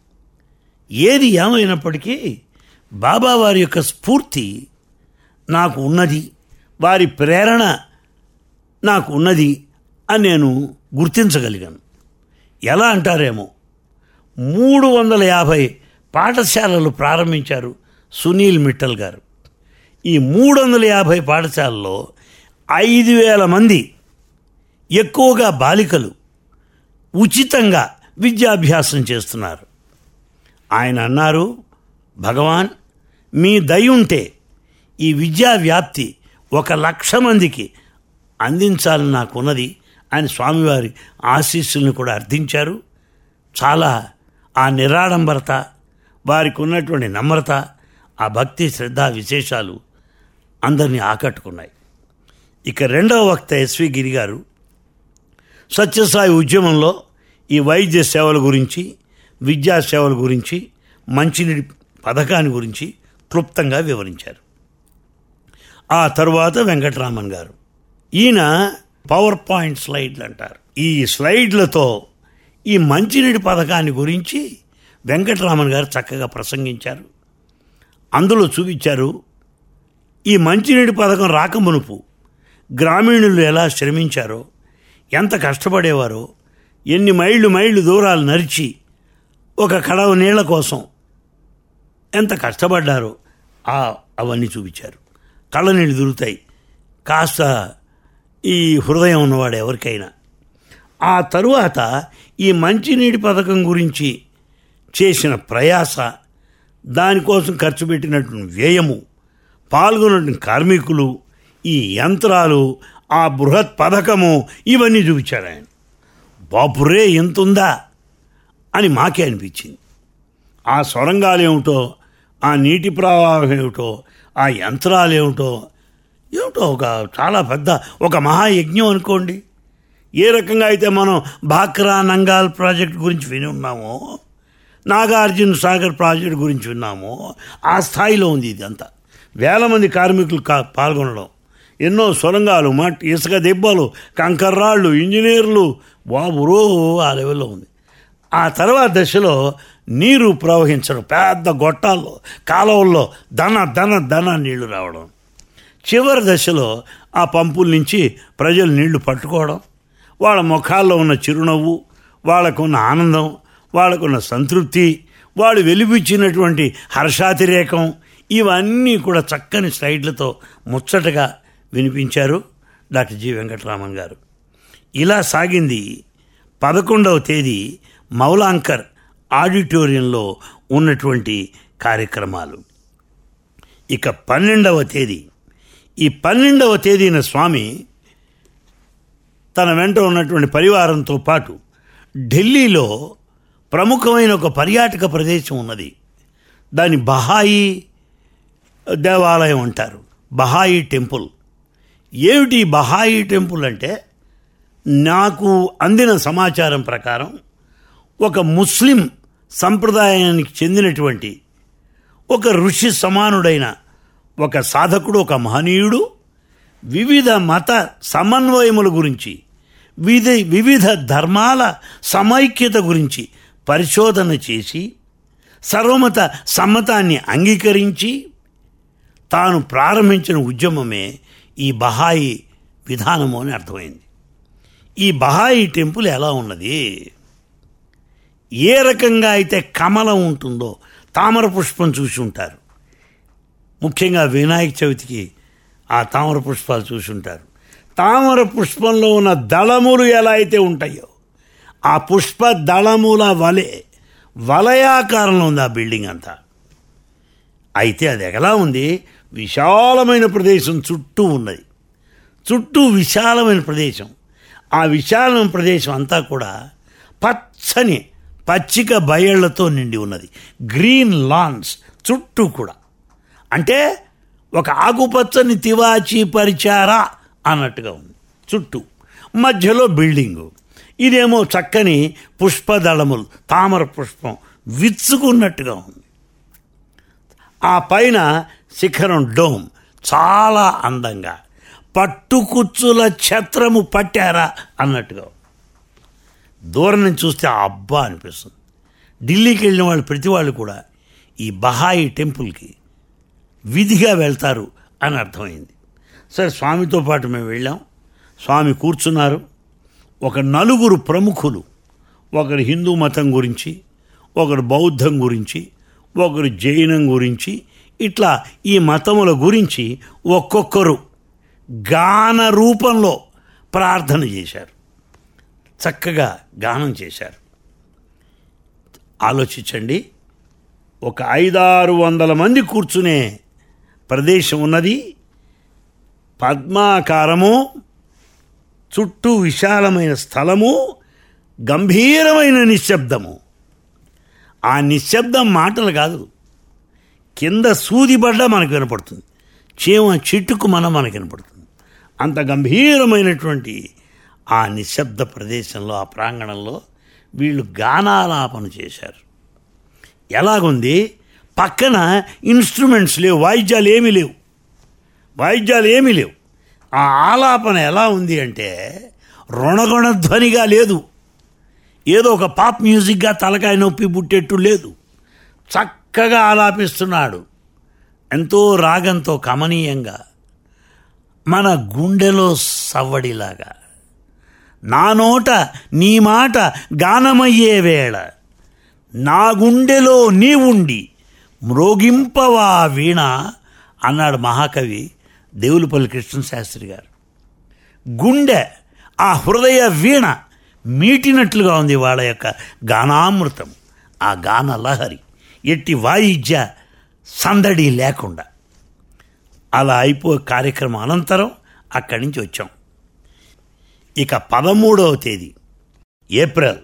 ఏది ఏమైనప్పటికీ బాబా వారి యొక్క స్ఫూర్తి నాకు ఉన్నది, వారి ప్రేరణ నాకు ఉన్నది అని నేను గుర్తించగలిగాను. ఎలా అంటారేమో, మూడు వందల యాభై పాఠశాలలు ప్రారంభించారు సునీల్ మిట్టల్ గారు. ఈ మూడు వందల యాభై పాఠశాలలో ఐదు వేల మంది, ఎక్కువగా బాలికలు, ఉచితంగా విద్యాభ్యాసం చేస్తున్నారు. ఆయన అన్నారు, భగవాన్ మీ దయ ఉంటే ఈ విద్యా వ్యాప్తి ఒక లక్ష మందికి అందించాలని నాకున్నది ఆయన స్వామివారి ఆశీస్సులను కూడా అర్థించారు. చాలా ఆ నిరాడంబరత, వారికి ఉన్నటువంటి నమ్రత, ఆ భక్తి శ్రద్ధ విశేషాలు అందరినీ ఆకట్టుకున్నాయి. ఇక రెండవ వక్త ఎస్వి గిరి గారు సత్యసాయి ఉద్యమంలో ఈ వైద్య సేవల గురించి, విద్యా సేవల గురించి, మంచినీటి పథకాన్ని గురించి క్లుప్తంగా వివరించారు. ఆ తరువాత వెంకటరామన్ గారు, ఈయన పవర్ పాయింట్ స్లైడ్లు అంటారు. ఈ స్లైడ్లతో ఈ మంచినీటి పథకాన్ని గురించి వెంకటరామన్ గారు చక్కగా ప్రసంగించారు. అందులో చూపించారు, ఈ మంచినీటి పథకం రాకమునుపు గ్రామీణులు ఎలా శ్రమించారో, ఎంత కష్టపడేవారో, ఎన్ని మైళ్ళు మైళ్ళు దూరాలు నడిచి ఒక కడవ నీళ్ల కోసం ఎంత కష్టపడ్డారో ఆ అవన్నీ చూపించారు. కళ్ళ నీళ్ళు దొరుకుతాయి కాస్త ఈ హృదయం ఉన్నవాడు ఎవరికైనా. ఆ తరువాత ఈ మంచినీటి పథకం గురించి చేసిన ప్రయాస, దానికోసం ఖర్చు పెట్టినటువంటి వ్యయము, పాల్గొన్నటువంటి కార్మికులు, ఈ యంత్రాలు, ఆ బృహత్ పథకము, ఇవన్నీ చూపించాడు ఆయన. బాపురే ఎంతుందా అని మాకే అనిపించింది. ఆ సొరంగాలు ఏమిటో, ఆ నీటి ప్రవాహం ఏమిటో, ఆ యంత్రాలు ఏమిటో ఏమిటో ఒక చాలా పెద్ద ఒక మహాయజ్ఞం అనుకోండి. ఏ రకంగా అయితే మనం భాక్రా నంగాల్ ప్రాజెక్ట్ గురించి విని ఉన్నామో, నాగార్జున సాగర్ ప్రాజెక్ట్ గురించి విన్నామో, ఆ స్థాయిలో ఉంది ఇది అంతా. వేల మంది కార్మికులు కా పాల్గొనడం, ఎన్నో సొరంగాలు, మట్టి, ఇసుక దెబ్బలు, కంకర్రాళ్ళు, ఇంజనీర్లు, బాబురో ఆ లెవెల్లో ఉంది. ఆ తర్వాత దశలో నీరు ప్రవహించడం, పెద్ద గొట్టాల్లో కాలువల్లో ధన ధన ధన నీళ్లు రావడం. చివరి దశలో ఆ పంపుల నుంచి ప్రజలు నీళ్లు పట్టుకోవడం, వాళ్ళ ముఖాల్లో ఉన్న చిరునవ్వు, వాళ్ళకున్న ఆనందం, వాళ్ళకున్న సంతృప్తి, వాళ్ళు వెలిపించినటువంటి హర్షాతిరేకం, ఇవన్నీ కూడా చక్కని స్లైడ్లతో ముచ్చటగా వినిపించారు డాక్టర్ జి వెంకటరామన్ గారు. ఇలా సాగింది పదకొండవ తేదీ మౌలాంకర్ ఆడిటోరియంలో ఉన్నటువంటి కార్యక్రమాలు. ఇక పన్నెండవ తేదీ ఈ పన్నెండవ తేదీన స్వామి తన వెంట ఉన్నటువంటి పరివారంతో పాటు ఢిల్లీలో ప్రముఖమైన ఒక పర్యాటక ప్రదేశం ఉన్నది. దాని బహాయి దేవాలయం అంటారు, బహాయి టెంపుల్. ఏమిటి బహాయి టెంపుల్ అంటే, నాకు అందిన సమాచారం ప్రకారం ఒక ముస్లిం సంప్రదాయానికి చెందినటువంటి ఒక ఋషి సమానుడైన ఒక సాధకుడు, ఒక మహనీయుడు వివిధ మత సమన్వయముల గురించి, వివిధ వివిధ ధర్మాల సమైక్యత గురించి పరిశోధన చేసి సర్వమత సమ్మతాన్ని అంగీకరించి తాను ప్రారంభించిన ఉద్యమమే ఈ బహాయి విధానము అని అర్థమైంది. ఈ బహాయి టెంపుల్ ఎలా ఉన్నది, ఏ రకంగా అయితే కమలం ఉంటుందో, తామర పుష్పం చూసి ఉంటారు, ముఖ్యంగా వినాయక చవితికి ఆ తామర పుష్పాలు చూసి ఉంటారు. తామర పుష్పంలో ఉన్న దళములు ఎలా అయితే ఉంటాయో, ఆ పుష్ప దళముల వలె వలయాకారంలో ఉంది ఆ బిల్డింగ్ అంతా. అయితే అది ఎలా ఉంది, విశాలమైన ప్రదేశం చుట్టూ ఉన్నది, చుట్టూ విశాలమైన ప్రదేశం. ఆ విశాలమైన ప్రదేశం అంతా కూడా పచ్చని పచ్చిక బయళ్లతో నిండి ఉన్నది, గ్రీన్ లాన్స్ చుట్టూ కూడా. అంటే ఒక ఆకుపచ్చని తివాచి పరిచారా అన్నట్టుగా ఉంది చుట్టూ. మధ్యలో బిల్డింగు, ఇదేమో చక్కని పుష్పదళములు, తామర పుష్పం విచ్చుకున్నట్టుగా ఉంది. ఆ పైన శిఖరం డోమ్ చాలా అందంగా, పట్టుకుచ్చుల ఛత్రము పట్టారా అన్నట్టుగా. దూరం నుంచి చూస్తే అబ్బా అనిపిస్తుంది. ఢిల్లీకి వెళ్ళిన వాళ్ళు ప్రతి వాళ్ళు కూడా ఈ బహాయి టెంపుల్కి విధిగా వెళ్తారు అని అర్థమైంది. సరే, స్వామితో పాటు మేము వెళ్ళాం. స్వామి కూర్చున్నారు. ఒక నలుగురు ప్రముఖులు, ఒకరు హిందూ మతం గురించి, ఒకరు బౌద్ధం గురించి, ఒకరు జైనం గురించి, ఇట్లా ఈ మతముల గురించి ఒక్కొక్కరు గాన రూపంలో ప్రార్థన చేశారు, చక్కగా గానం చేశారు. ఆలోచించండి, ఒక ఐదారు వందల మంది కూర్చునే ప్రదేశం ఉన్నది, పద్మాకారము, చుట్టూ విశాలమైన స్థలము, గంభీరమైన నిశ్శబ్దము. ఆ నిశ్శబ్దం మాటలు కాదు, కింద సూదిబడ్డ మనకు వినపడుతుంది, చీమ చిట్టుకు మన మనకు వినపడుతుంది. అంత గంభీరమైనటువంటి ఆ నిశ్శబ్ద ప్రదేశంలో, ఆ ప్రాంగణంలో వీళ్ళు గానాలాపన చేశారు. ఎలాగుంది, పక్కన ఇన్స్ట్రుమెంట్స్ లేవు, వాయిద్యాలు ఏమీ లేవు, వాయిద్యాలు ఏమీ లేవు. ఆ ఆలాపన ఎలా ఉంది అంటే రుణగుణధ్వనిగా లేదు, ఏదో ఒక పాప్ మ్యూజిక్గా తలకాయ నొప్పి పుట్టేట్టు లేదు. చక్కగా ఆలాపిస్తున్నాడు, ఎంతో రాగంతో కమనీయంగా, మన గుండెలో సవ్వడిలాగా. నా నోట నీ మాట గానమయ్యే వేళ, నా గుండెలో నీ ఉండి మ్రోగింపవా వీణ అన్నాడు మహాకవి దేవులపల్లి కృష్ణశాస్త్రి గారు. గుండె, ఆ హృదయ వీణ మీటినట్లుగా ఉంది వాళ్ళ యొక్క గానామృతం, ఆ గాన లహరి, ఎట్టి వాయిద్య సందడి లేకుండా. అలా అయిపోయే కార్యక్రమం అనంతరం అక్కడి నుంచి వచ్చాం. ఇక పదమూడవ తేదీ ఏప్రిల్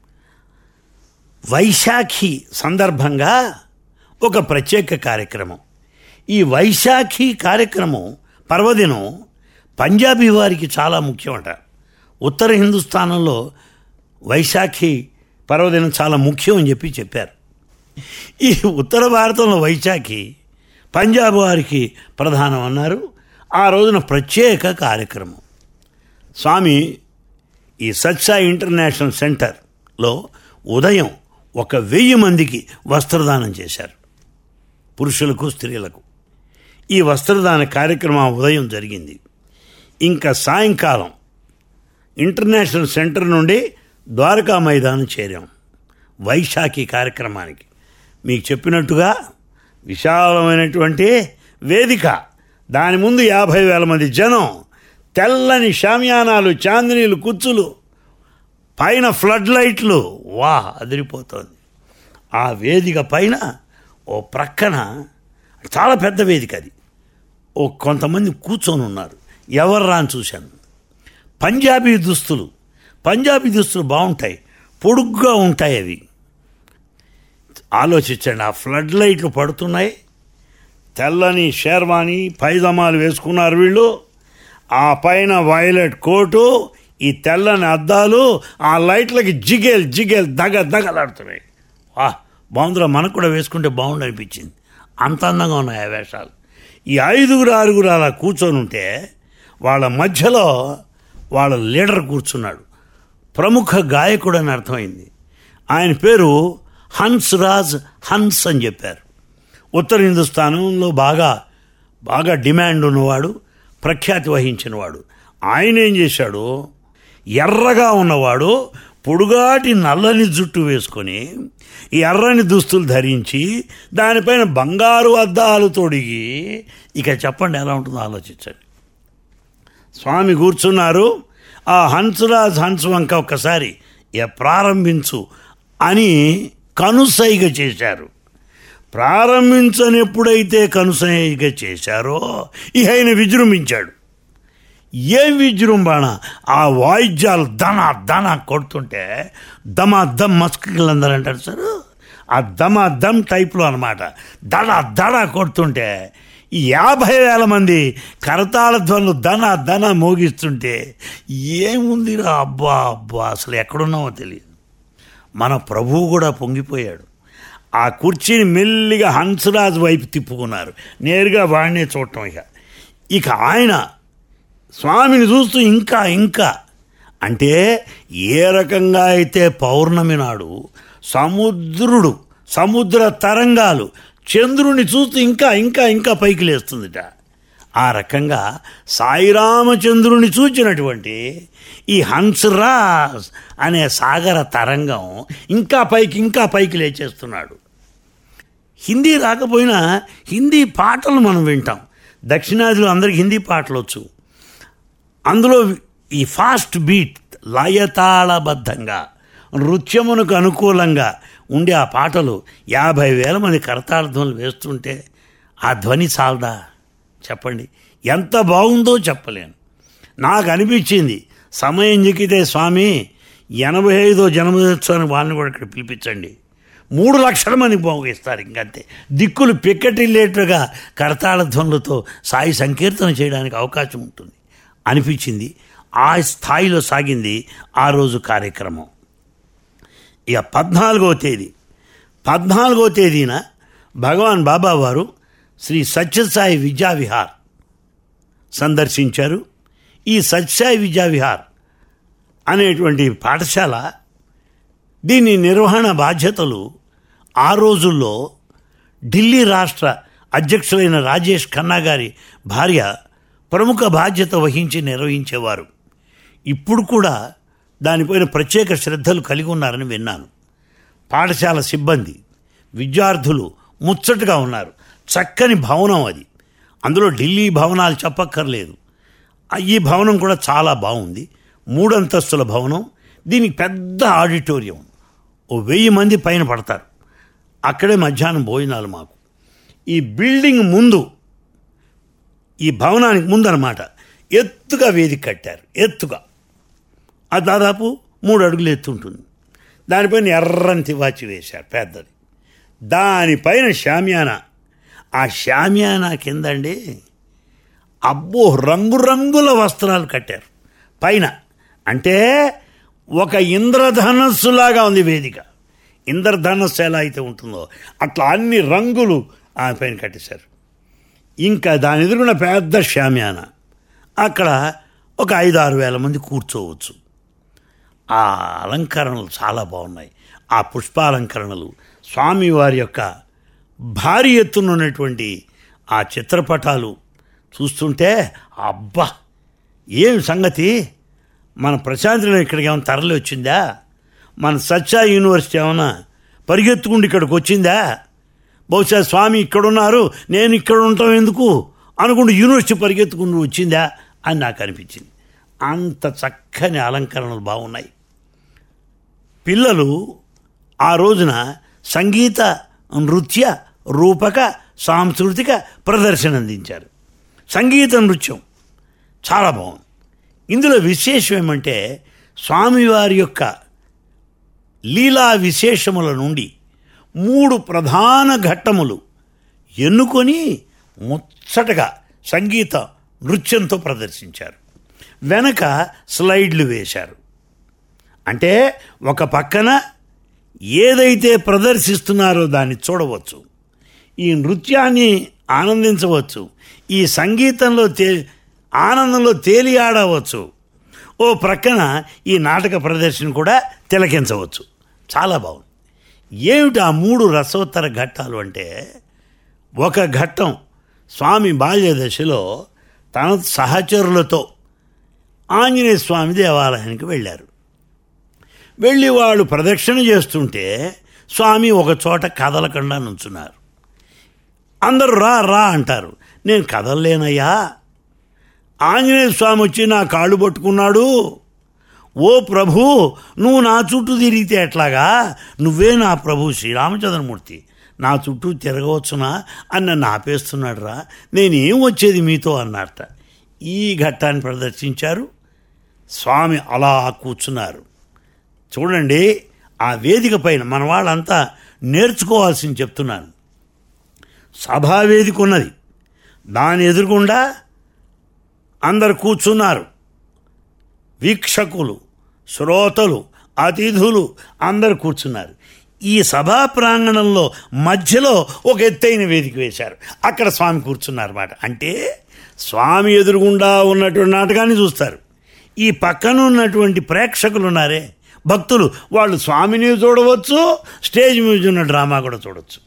వైశాఖి సందర్భంగా ఒక ప్రత్యేక కార్యక్రమం. ఈ వైశాఖి కార్యక్రమం పర్వదినం పంజాబీ వారికి చాలా ముఖ్యమట. ఉత్తర హిందుస్థానంలో వైశాఖి పర్వదినం చాలా ముఖ్యం అని చెప్పి చెప్పారు. ఈ ఉత్తర భారతంలో వైశాఖి పంజాబ్ వారికి ప్రధానం అన్నారు. ఆ రోజున ప్రత్యేక కార్యక్రమం. స్వామి ఈ సత్సాయి ఇంటర్నేషనల్ సెంటర్లో ఉదయం ఒక వెయ్యి మందికి వస్త్రదానం చేశారు, పురుషులకు స్త్రీలకు. ఈ వస్త్రదాన కార్యక్రమం ఉదయం జరిగింది. ఇంకా సాయంకాలం ఇంటర్నేషనల్ సెంటర్ నుండి ద్వారకా మైదానం చేరాం వైశాఖి కార్యక్రమానికి. మీకు చెప్పినట్టుగా విశాలమైనటువంటి వేదిక, దాని ముందు యాభై వేల మంది జనం, తెల్లని షామియానాలు, చాందినీలు, కుచ్చులు, పైన ఫ్లడ్ లైట్లు, వా అదిరిపోతుంది. ఆ వేదిక పైన ఓ ప్రక్కన చాలా పెద్ద వేదిక, అది ఓ కొంతమంది కూర్చొని ఉన్నారు. ఎవర్రా అని చూశాను. పంజాబీ దుస్తులు, పంజాబీ దుస్తులు బాగుంటాయి, పొడుగ్గా ఉంటాయి అవి. ఆలోచించండి, ఆ ఫ్లడ్ లైట్లు పడుతున్నాయి, తెల్లని షేర్వాణి పైజమాలు వేసుకున్నారు వీళ్ళు, ఆ పైన వైలెట్ కోటు, ఈ తెల్లని అద్దాలు, ఆ లైట్లకి జిగేల్ జిగేల్ దగ దగలాడుతున్నాయి. వా బాగుందిరా, మనకు కూడా వేసుకుంటే బాగుండు అనిపించింది. అంత అందంగా ఉన్నాయి ఆ వేషాలు. ఈ ఐదుగురు ఆరుగురు అలా కూర్చొని ఉంటే వాళ్ళ మధ్యలో వాళ్ళ లీడర్ కూర్చున్నాడు. ప్రముఖ గాయకుడు అని అర్థమైంది. ఆయన పేరు హన్స్ రాజ్ హన్స్ అని చెప్పారు. ఉత్తర హిందుస్థానంలో బాగా బాగా డిమాండ్ ఉన్నవాడు, ప్రఖ్యాతి వహించినవాడు. ఆయన ఏం చేశాడు, ఎర్రగా ఉన్నవాడు పొడుగాటి నల్లని జుట్టు వేసుకొని ఎర్రని దుస్తులు ధరించి దానిపైన బంగారు అద్దాలు తొడిగి, ఇక చెప్పండి ఎలా ఉంటుందో ఆలోచించండి. స్వామి కూర్చున్నారు. ఆ హన్స్రాజ్ హన్స్ వంక ఒక్కసారి ఏ ప్రారంభించు అని కనుసైగ చేశారు. ప్రారంభించని ఎప్పుడైతే కనుసైగ చేశారో ఇక ఆయన విజృంభించాడు. ఏం విజృంభణ! ఆ వాయిద్యాలు దన దన కొడుతుంటే దమా దమ్ మస్కిల్ అందరూ అంటారు సార్, ఆ దమా దమ్ టైప్లో అనమాట. దడ దడ కొడుతుంటే ఈ యాభై వేల మంది కరతాళ ధ్వనులు దన దన మోగిస్తుంటే ఏముందిరా, అబ్బా అబ్బా అసలు ఎక్కడున్నామో తెలియదు. మన ప్రభువు కూడా పొంగిపోయాడు. ఆ కుర్చీని మెల్లిగా హన్స్రాజ్ వైపు తిప్పుకున్నారు, నేరుగా వాడినే చూడటం. ఇక ఇక ఆయన స్వామిని చూస్తూ ఇంకా ఇంకా అంటే ఏ రకంగా అయితే పౌర్ణమి నాడు సముద్రుడు సముద్ర తరంగాలు చంద్రుని చూస్తూ ఇంకా ఇంకా ఇంకా పైకి లేస్తుందిట, ఆ రకంగా సాయిరామచంద్రుని చూచినటువంటి ఈ హన్స్రాజ్ అనే సాగర తరంగం ఇంకా పైకి ఇంకా పైకి లేచేస్తున్నాడు. హిందీ రాకపోయినా హిందీ పాటలు మనం వింటాం. దక్షిణాదిలో అందరికి హిందీ పాటలు వచ్చు. అందులో ఈ ఫాస్ట్ బీట్ లయతాళబద్ధంగా నృత్యమునకు అనుకూలంగా ఉండే ఆ పాటలు యాభై వేల మంది కరతాళ ధ్వనులు వేస్తుంటే ఆ ధ్వని చాలదా చెప్పండి? ఎంత బాగుందో చెప్పలేను. నాకు అనిపించింది సమయం చిక్కితే స్వామి ఎనభై ఐదో జన్మదినోత్సవానికి వాళ్ళని కూడా ఇక్కడ పిలిపించండి, మూడు లక్షల మంది పోగిస్తారు. ఇంకంతే దిక్కులు పిక్కటిల్లేట్టుగా కరతాళ ధ్వనులతో సాయి సంకీర్తన చేయడానికి అవకాశం ఉంటుంది అనిపించింది. ఆ స్థాయిలో సాగింది ఆ రోజు కార్యక్రమం. ఇక పద్నాలుగో తేదీ పద్నాలుగో తేదీన భగవాన్ బాబా వారు శ్రీ సత్యసాయి విద్యావిహార్ సందర్శించారు. ఈ సత్యసాయి విద్యావిహార్ అనేటువంటి పాఠశాల, దీని నిర్వహణ బాధ్యతలు ఆ రోజుల్లో ఢిల్లీ రాష్ట్ర అధ్యక్షులైన రాజేష్ ఖన్నా గారి భార్య ప్రముఖ బాధ్యత వహించి నిర్వహించేవారు. ఇప్పుడు కూడా దానిపైన ప్రత్యేక శ్రద్ధలు కలిగి ఉన్నారని విన్నాను. పాఠశాల సిబ్బంది విద్యార్థులు ముచ్చటగా ఉన్నారు. చక్కని భవనం అది, అందులో ఢిల్లీ భవనాలు చెప్పక్కర్లేదు. ఈ భవనం కూడా చాలా బాగుంది, మూడంతస్తుల భవనం. దీనికి పెద్ద ఆడిటోరియం, ఓ వెయ్యి మంది పైన పడతారు. అక్కడే మధ్యాహ్నం భోజనాలు మాకు. ఈ బిల్డింగ్ ముందు, ఈ భవనానికి ముందు అనమాట ఎత్తుగా వేదిక కట్టారు. ఎత్తుగా అది దాదాపు మూడు అడుగులు ఎత్తుంటుంది. దానిపైన ఎర్రని తివాచి వేశారు పెద్దది. దానిపైన షామియానా. ఆ షామియానా కిందండి అబ్బో రంగురంగుల వస్త్రాలు కట్టారు పైన. అంటే ఒక ఇంద్రధనస్సులాగా ఉంది వేదిక. ఇంద్రధనస్సు ఎలా అయితే ఉంటుందో అట్లా అన్ని రంగులు ఆ పైన కట్టేశారు. ఇంకా దాని ఎదురుకున్న పెద్ద షామియానా. అక్కడ ఒక ఐదు ఆరు వేల మంది కూర్చోవచ్చు. ఆ అలంకరణలు చాలా బాగున్నాయి. ఆ పుష్పాలంకరణలు, స్వామివారి యొక్క భారీ ఎత్తున ఉన్నటువంటి ఆ చిత్రపటాలు చూస్తుంటే అబ్బా ఏం సంగతి, మన ప్రశాంతిలో ఇక్కడికి ఏమైనా తరలి వచ్చిందా, మన సత్య యూనివర్సిటీ ఏమైనా పరిగెత్తుకుంటూ ఇక్కడికి వచ్చిందా, బహుశా స్వామి ఇక్కడున్నారు నేను ఇక్కడ ఉంటాం ఎందుకు అనుకుంటూ యూనివర్సిటీ పరిగెత్తుకుంటూ వచ్చిందా అని నాకు అనిపించింది. అంత చక్కని అలంకరణలు బాగున్నాయి. పిల్లలు ఆ రోజున సంగీత, నృత్య, రూపక, సాంస్కృతిక ప్రదర్శన అందించారు. సంగీత నృత్యం చాలా బాగుంది. ఇందులో విశేషం ఏమంటే స్వామివారి యొక్క లీలా విశేషముల నుండి మూడు ప్రధాన ఘట్టములు ఎన్నుకొని ముచ్చటగా సంగీత నృత్యంతో ప్రదర్శించారు. వెనక స్లైడ్లు వేశారు. అంటే ఒక పక్కన ఏదైతే ప్రదర్శిస్తున్నారో దాన్ని చూడవచ్చు, ఈ నృత్యాన్ని ఆనందించవచ్చు, ఈ సంగీతంలో తే ఆనందంలో తేలియాడవచ్చు, ఓ ప్రక్కన ఈ నాటక ప్రదర్శన కూడా తిలకించవచ్చు. చాలా బాగుంది. ఏమిటి ఆ మూడు రసోత్తర ఘట్టాలు అంటే, ఒక ఘట్టం స్వామి బాల్య దశలో తన సహచరులతో ఆంజనేయ స్వామి దేవాలయానికి వెళ్ళారు. వెళ్ళి వాళ్ళు ప్రదక్షిణ చేస్తుంటే స్వామి ఒక చోట కదలకుండా నుంచున్నారు. అందరూ రా రా అంటారు. నేను కదలలేనయ్యా, ఆంజనేయ స్వామి వచ్చి నా కాళ్ళు పట్టుకున్నాడు. ఓ ప్రభు, నువ్వు నా చుట్టూ తిరిగితే ఎట్లాగా, నువ్వే నా ప్రభు శ్రీరామచంద్రమూర్తి, నా చుట్టూ తిరగవచ్చునా అని నన్ను ఆపేస్తున్నాడు రా, నేనేం వచ్చేది మీతో అన్నట్ట. ఈ ఘట్టాన్ని ప్రదర్శించారు. స్వామి అలా కూర్చున్నారు. చూడండి, ఆ వేదిక పైన మన వాళ్ళంతా నేర్చుకోవాల్సింది చెప్తున్నాను. సభావేదిక ఉన్నది, దాని ఎదురుగుండా అందరు కూర్చున్నారు. వీక్షకులు, శ్రోతలు, అతిథులు అందరు కూర్చున్నారు. ఈ సభా ప్రాంగణంలో మధ్యలో ఒక ఎత్తైన వేదిక వేశారు. అక్కడ స్వామి కూర్చున్నారు అన్నమాట. అంటే స్వామి ఎదురుగుండా ఉన్నటువంటి నాటకాన్ని చూస్తారు. ఈ పక్కన ఉన్నటువంటి ప్రేక్షకులు ఉన్నారే భక్తులు, వాళ్ళు స్వామిని చూడవచ్చు, స్టేజ్ మీద ఉన్న డ్రామా కూడా చూడవచ్చు.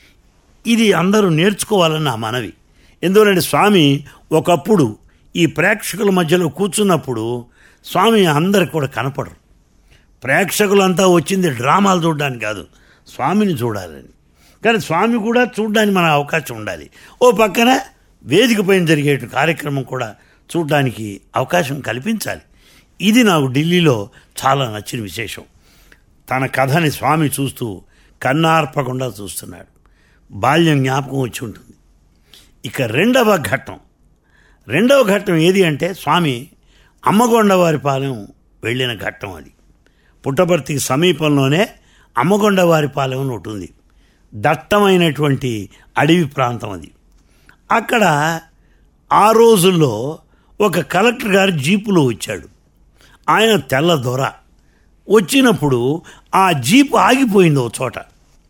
ఇది అందరూ నేర్చుకోవాలని నా మనవి. ఎందుకంటే స్వామి ఒకప్పుడు ఈ ప్రేక్షకుల మధ్యలో కూర్చున్నప్పుడు స్వామి అందరికి కూడా కనపడరు. ప్రేక్షకులంతా వచ్చింది డ్రామాలు చూడడానికి కాదు, స్వామిని చూడాలని. కానీ స్వామి కూడా చూడడానికి మన అవకాశం ఉండాలి. ఓ పక్కన వేదిక పైన జరిగే కార్యక్రమం కూడా చూడడానికి అవకాశం కల్పించాలి. ఇది నాకు ఢిల్లీలో చాలా నచ్చిన విశేషం. తన కథని స్వామి చూస్తూ కన్నార్పకుండా చూస్తున్నాడు. బాల్యం జ్ఞాపకం వచ్చి ఉంటుంది. ఇక రెండవ ఘట్టం రెండవ ఘట్టం ఏది అంటే స్వామి అమ్మగొండవారిపాలెం వెళ్ళిన ఘట్టం. అది పుట్టపర్తికి సమీపంలోనే అమ్మగొండవారిపాలెం అని ఒకటి ఉంది. దట్టమైనటువంటి అడవి ప్రాంతం అది. అక్కడ ఆ రోజుల్లో ఒక కలెక్టర్ గారు జీపులో వచ్చాడు. ఆయన తెల్ల దొర. వచ్చినప్పుడు ఆ జీపు ఆగిపోయింది ఒక చోట.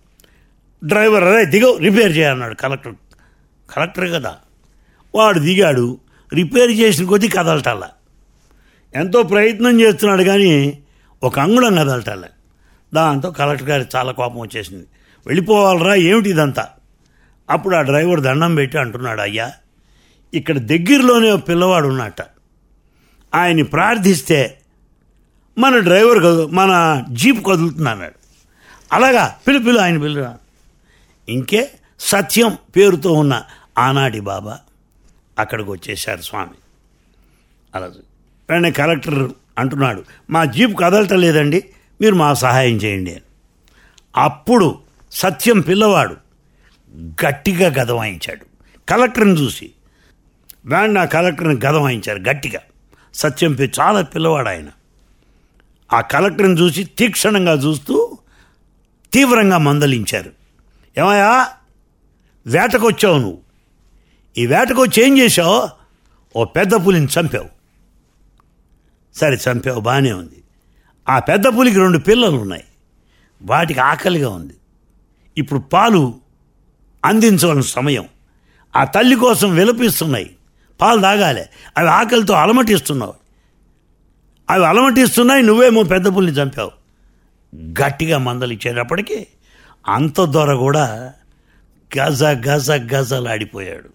డ్రైవర్ అరే దిగో, రిపేర్ చేయన్నాడు కలెక్టర్. కలెక్టర్ కదా, వాడు దిగాడు. రిపేర్ చేసిన కొద్దీ కదలటాల. ఎంతో ప్రయత్నం చేస్తున్నాడు కానీ ఒక అంగుళం కదలటాల. దాంతో కలెక్టర్ గారికి చాలా కోపం వచ్చేసింది. వెళ్ళిపోవాలరా, ఏమిటి ఇదంతా? అప్పుడు ఆ డ్రైవర్ దండం పెట్టి అంటున్నాడు, అయ్యా ఇక్కడ దగ్గరలోనే ఒక పిల్లవాడు ఉన్నట్ట, ఆయన్ని ప్రార్థిస్తే మన డ్రైవర్ కదు మన జీప్ కదులుతున్నాడు. అలాగా పిలు పిలు ఆయన పిలు. ఇంకే సత్యం పేరుతో ఉన్న ఆనాటి బాబా అక్కడికి వచ్చేశారు స్వామి. అలా వెంటనే కలెక్టర్ అంటున్నాడు, మా జీప్ కదలటం లేదండి, మీరు మా సహాయం చేయండి అని. అప్పుడు సత్యం పిల్లవాడు గట్టిగా గద వాయించాడు కలెక్టర్ని చూసి. వెంటనే ఆ కలెక్టర్ని గద వాయించారు గట్టిగా. సత్యం చాలా పిల్లవాడు ఆయన. ఆ కలెక్టర్ని చూసి తీక్షణంగా చూస్తూ తీవ్రంగా మందలించారు. ఏమయ్యా, వేటకొచ్చావు నువ్వు, ఈ వేటకొచ్చి ఏం చేశావు? ఓ పెద్ద పులిని చంపావు. సరే, చంపావు, బాగానే ఉంది. ఆ పెద్ద పులికి రెండు పిల్లలు ఉన్నాయి, వాటికి ఆకలిగా ఉంది. ఇప్పుడు పాలు అందించవలసిన సమయం. ఆ తల్లి కోసం విలపిస్తున్నాయి, పాలు తాగాలి. అవి ఆకలితో అలమటిస్తున్నావు, అవి అలమటిస్తున్నాయి, నువ్వేమో పెద్ద పులిని చంపావు. గట్టిగా మందలిచ్చేటప్పటికీ అంత దొర కూడా గజ గజ గజలాడిపోయాడు.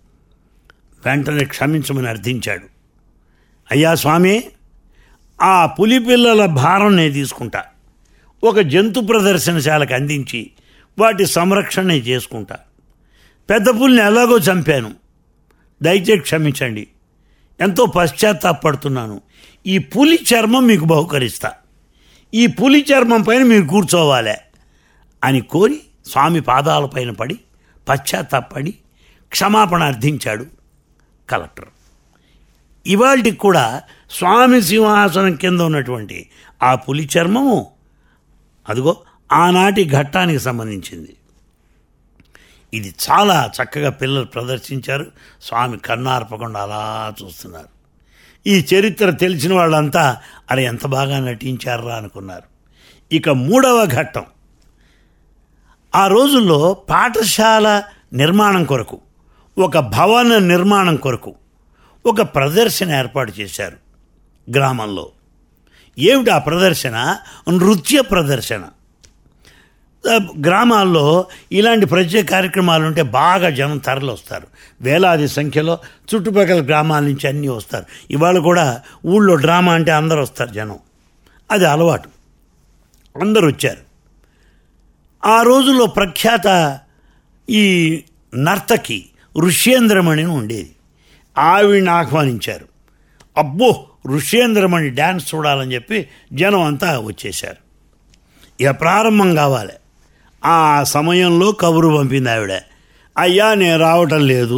వెంటనే క్షమించమని అర్థించాడు. అయ్యా స్వామి, ఆ పులి పిల్లల భారం నేను తీసుకుంటా, ఒక జంతు ప్రదర్శనశాలకు అందించి వాటి సంరక్షణ చేసుకుంటా. పెద్ద పులిని ఎలాగో చంపాను, దయచేసి క్షమించండి, ఎంతో పశ్చాత్తాపడుతున్నాను. ఈ పులి చర్మం మీకు బహుకరిస్తా, ఈ పులి చర్మం పైన మీరు కూర్చోవాలి అని కోరి స్వామి పాదాలపైన పడి పశ్చాత్తాపడి క్షమాపణ అర్థించాడు కలెక్టర్. ఇవాళకి కూడా స్వామి సింహాసనం కింద ఉన్నటువంటి ఆ పులి చర్మము అదిగో ఆనాటి ఘట్టానికి సంబంధించింది. ఇది చాలా చక్కగా పిల్లలు ప్రదర్శించారు. స్వామి కన్నార్పకుండా అలా చూస్తున్నారు. ఈ చరిత్ర తెలిసిన వాళ్ళంతా అరే ఎంత బాగా నటించారా అనుకున్నారు. ఇక మూడవ ఘట్టం, ఆ రోజుల్లో పాఠశాల నిర్మాణం కొరకు, ఒక భవన నిర్మాణం కొరకు ఒక ప్రదర్శన ఏర్పాటు చేశారు గ్రామంలో. ఏమిటి ఆ ప్రదర్శన? నృత్య ప్రదర్శన. గ్రామాల్లో ఇలాంటి ప్రత్యేక కార్యక్రమాలు ఉంటే బాగా జనం తరలి వస్తారు, వేలాది సంఖ్యలో చుట్టుపక్కల గ్రామాల నుంచి అన్నీ వస్తారు. ఇవాళ కూడా ఊళ్ళో డ్రామా అంటే అందరూ వస్తారు జనం, అది అలవాటు, అందరూ వచ్చారు. ఆ రోజుల్లో ప్రఖ్యాత ఈ నర్తకి ఋష్యేంద్రమణి ఉండేది, ఆవిడ్ని ఆహ్వానించారు. అబ్బో, ఋష్యేంద్రమణి డ్యాన్స్ చూడాలని చెప్పి జనం అంతా వచ్చేశారు. ఇక ప్రారంభం కావాలి. ఆ సమయంలో కబురు పంపింది ఆవిడ, అయ్యా నేను రావటం లేదు.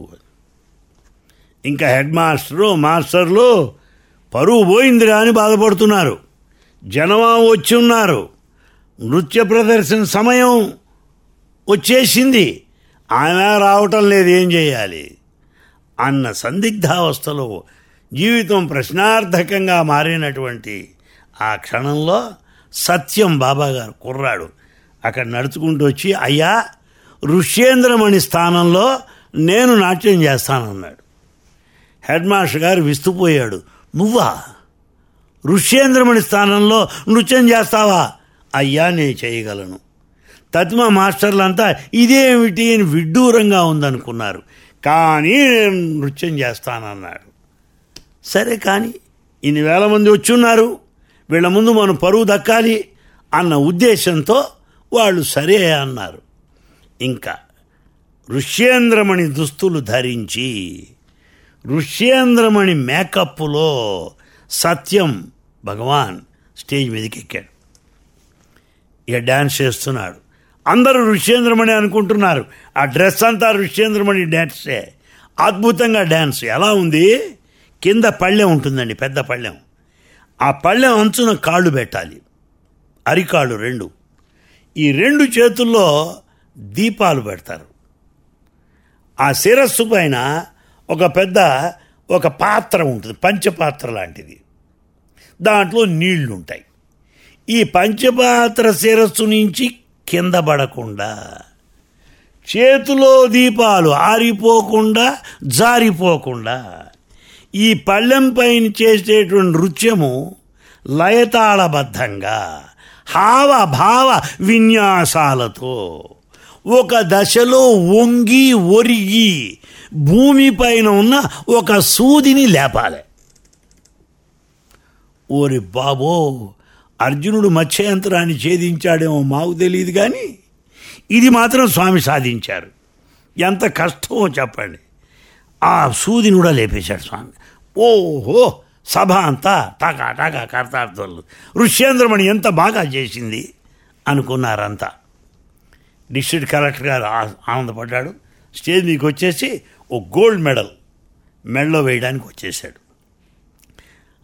ఇంకా హెడ్ మాస్టరు మాస్టర్లు పరువు పోయిందిరా అని బాధపడుతున్నారు. జనమా వచ్చి ఉన్నారు, నృత్య ప్రదర్శన సమయం వచ్చేసింది, ఆమె రావటం లేదు, ఏం చేయాలి అన్న సందిగ్ధావస్థలో జీవితం ప్రశ్నార్థకంగా మారినటువంటి ఆ క్షణంలో సత్యం బాబాగారు కుర్రాడు అక్కడ నడుచుకుంటూ వచ్చి, అయ్యా ఋష్యేంద్రమణి స్థానంలో నేను నాట్యం చేస్తానన్నాడు. హెడ్ మాస్టర్ గారు విస్తుపోయాడు, నువ్వా ఋష్యేంద్రమణి స్థానంలో నృత్యం చేస్తావా? అయ్యా నేను చేయగలను. తత్మ మాస్టర్లంతా ఇదేమిటి అని విడ్డూరంగా ఉందనుకున్నారు, కానీ నేను నృత్యం చేస్తానన్నాడు. సరే, కానీ ఇన్ని వేల మంది వచ్చున్నారు, వీళ్ళ ముందు మనం పరువు దక్కాలి అన్న ఉద్దేశంతో వాళ్ళు సరే అన్నారు. ఇంకా ఋష్యేంద్రమణి దుస్తులు ధరించి ఋష్యేంద్రమణి మేకప్లో సత్యం భగవాన్ స్టేజ్ మీదకి ఎక్కాడు. ఇక డ్యాన్స్ చేస్తున్నాడు. అందరూ ఋష్యేంద్రమణి అనుకుంటున్నారు, ఆ డ్రెస్ అంతా ఋష్యేంద్రమణి డ్యాన్సే. అద్భుతంగా డ్యాన్స్ ఎలా ఉంది, కింద పళ్ళెం ఉంటుందండి, పెద్ద పళ్ళెం. ఆ పళ్ళెం అంచున కాళ్ళు పెట్టాలి, అరికాళ్ళు రెండు. ఈ రెండు చేతుల్లో దీపాలు పెడతారు. ఆ శిరస్సు పైన ఒక పెద్ద ఒక పాత్ర ఉంటుంది, పంచపాత్ర లాంటిది, దాంట్లో నీళ్లు ఉంటాయి. ఈ పంచపాత్ర శిరస్సు నుంచి కింద పడకుండా చేతిలో దీపాలు ఆరిపోకుండా జారిపోకుండా ఈ పళ్ళెం పైన చేసేటువంటి నృత్యము లయతాళబద్ధంగా హావ భావ విన్యాసాలతో ఒక దశలో వంగి ఒరిగి భూమిపైన ఉన్న ఒక సూదిని లేపాలి. ఓరి బాబో, అర్జునుడు మత్స్యయంత్రాన్ని ఛేదించాడేమో మాకు తెలియదు, కానీ ఇది మాత్రం స్వామి సాధించారు. ఎంత కష్టమో చెప్పండి. ఆ సూదిని కూడా లేపేశాడు స్వామి. ఓహో, సభ అంతా టాకా టాకా కర్తార్థులు, ఋష్యేంద్రమణి ఎంత బాగా చేసింది అనుకున్నారంతా. డిస్ట్రిక్ట్ కలెక్టర్ గారు ఆనందపడ్డాడు. స్టేజ్ మీకు వచ్చేసి ఓ గోల్డ్ మెడల్ మెడలో వేయడానికి వచ్చేసాడు.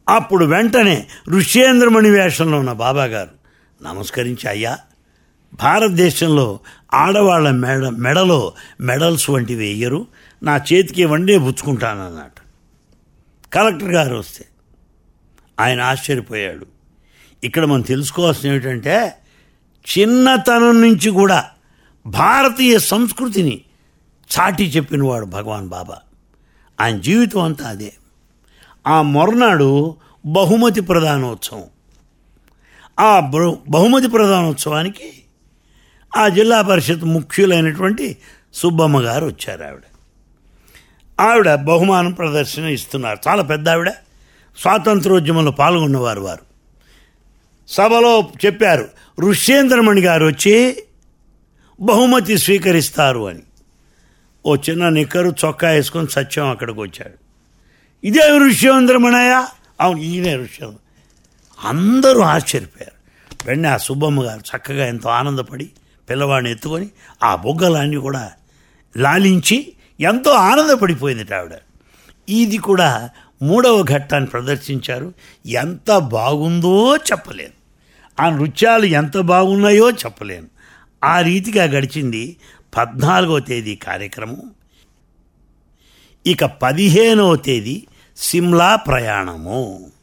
అప్పుడు వెంటనే ఋష్యేంద్రమణి వేషంలో ఉన్న బాబాగారు నమస్కరించి, అయ్యా, భారతదేశంలో ఆడవాళ్ళ మెడ మెడలో మెడల్స్ వంటివి వేయరు, నా చేతికి వండే పుచ్చుకుంటానన్నట్టు. కలెక్టర్ గారు వస్తే ఆయన ఆశ్చర్యపోయాడు. ఇక్కడ మనం తెలుసుకోవాల్సిన ఏమిటంటే, చిన్నతనం నుంచి కూడా భారతీయ సంస్కృతిని చాటి చెప్పినవాడు భగవాన్ బాబా. ఆయన జీవితం అంతా అదే. ఆ మరునాడు బహుమతి ప్రదానోత్సవం. ఆ బహుమతి ప్రదానోత్సవానికి ఆ జిల్లా పరిషత్ ముఖ్యులైనటువంటి సుబ్బమ్మ గారు వచ్చారు. ఆవిడ ఆవిడ బహుమానం ప్రదర్శన ఇస్తున్నారు. చాలా పెద్ద ఆవిడ, స్వాతంత్రోద్యమంలో పాల్గొన్నవారు. వారు సభలో చెప్పారు, ఋష్యేంద్రమణి గారు వచ్చి బహుమతి స్వీకరిస్తారు అని. ఓ చిన్న నిక్కరు చొక్కా వేసుకొని సత్యం అక్కడికి వచ్చాడు. ఇదే ఋష్యేంద్రమణయ్య? అవును, ఈయనే ఋష్యేంద్ర. అందరూ ఆశ్చర్యపోయారు. వెంటనే ఆ సుబ్బమ్మ గారు చక్కగా ఎంతో ఆనందపడి పిల్లవాడిని ఎత్తుకొని ఆ బొగ్గలన్నీ కూడా లాలించి ఎంతో ఆనందపడిపోయింది ఆవిడ. ఇది కూడా మూడవ ఘట్టాన్ని ప్రదర్శించారు. ఎంత బాగుందో చెప్పలేను, ఆ నృత్యాలు ఎంత బాగున్నాయో చెప్పలేను. ఆ రీతిగా గడిచింది పద్నాలుగవ తేదీ కార్యక్రమం. ఇక పదిహేనవ తేదీ సిమ్లా ప్రయాణము.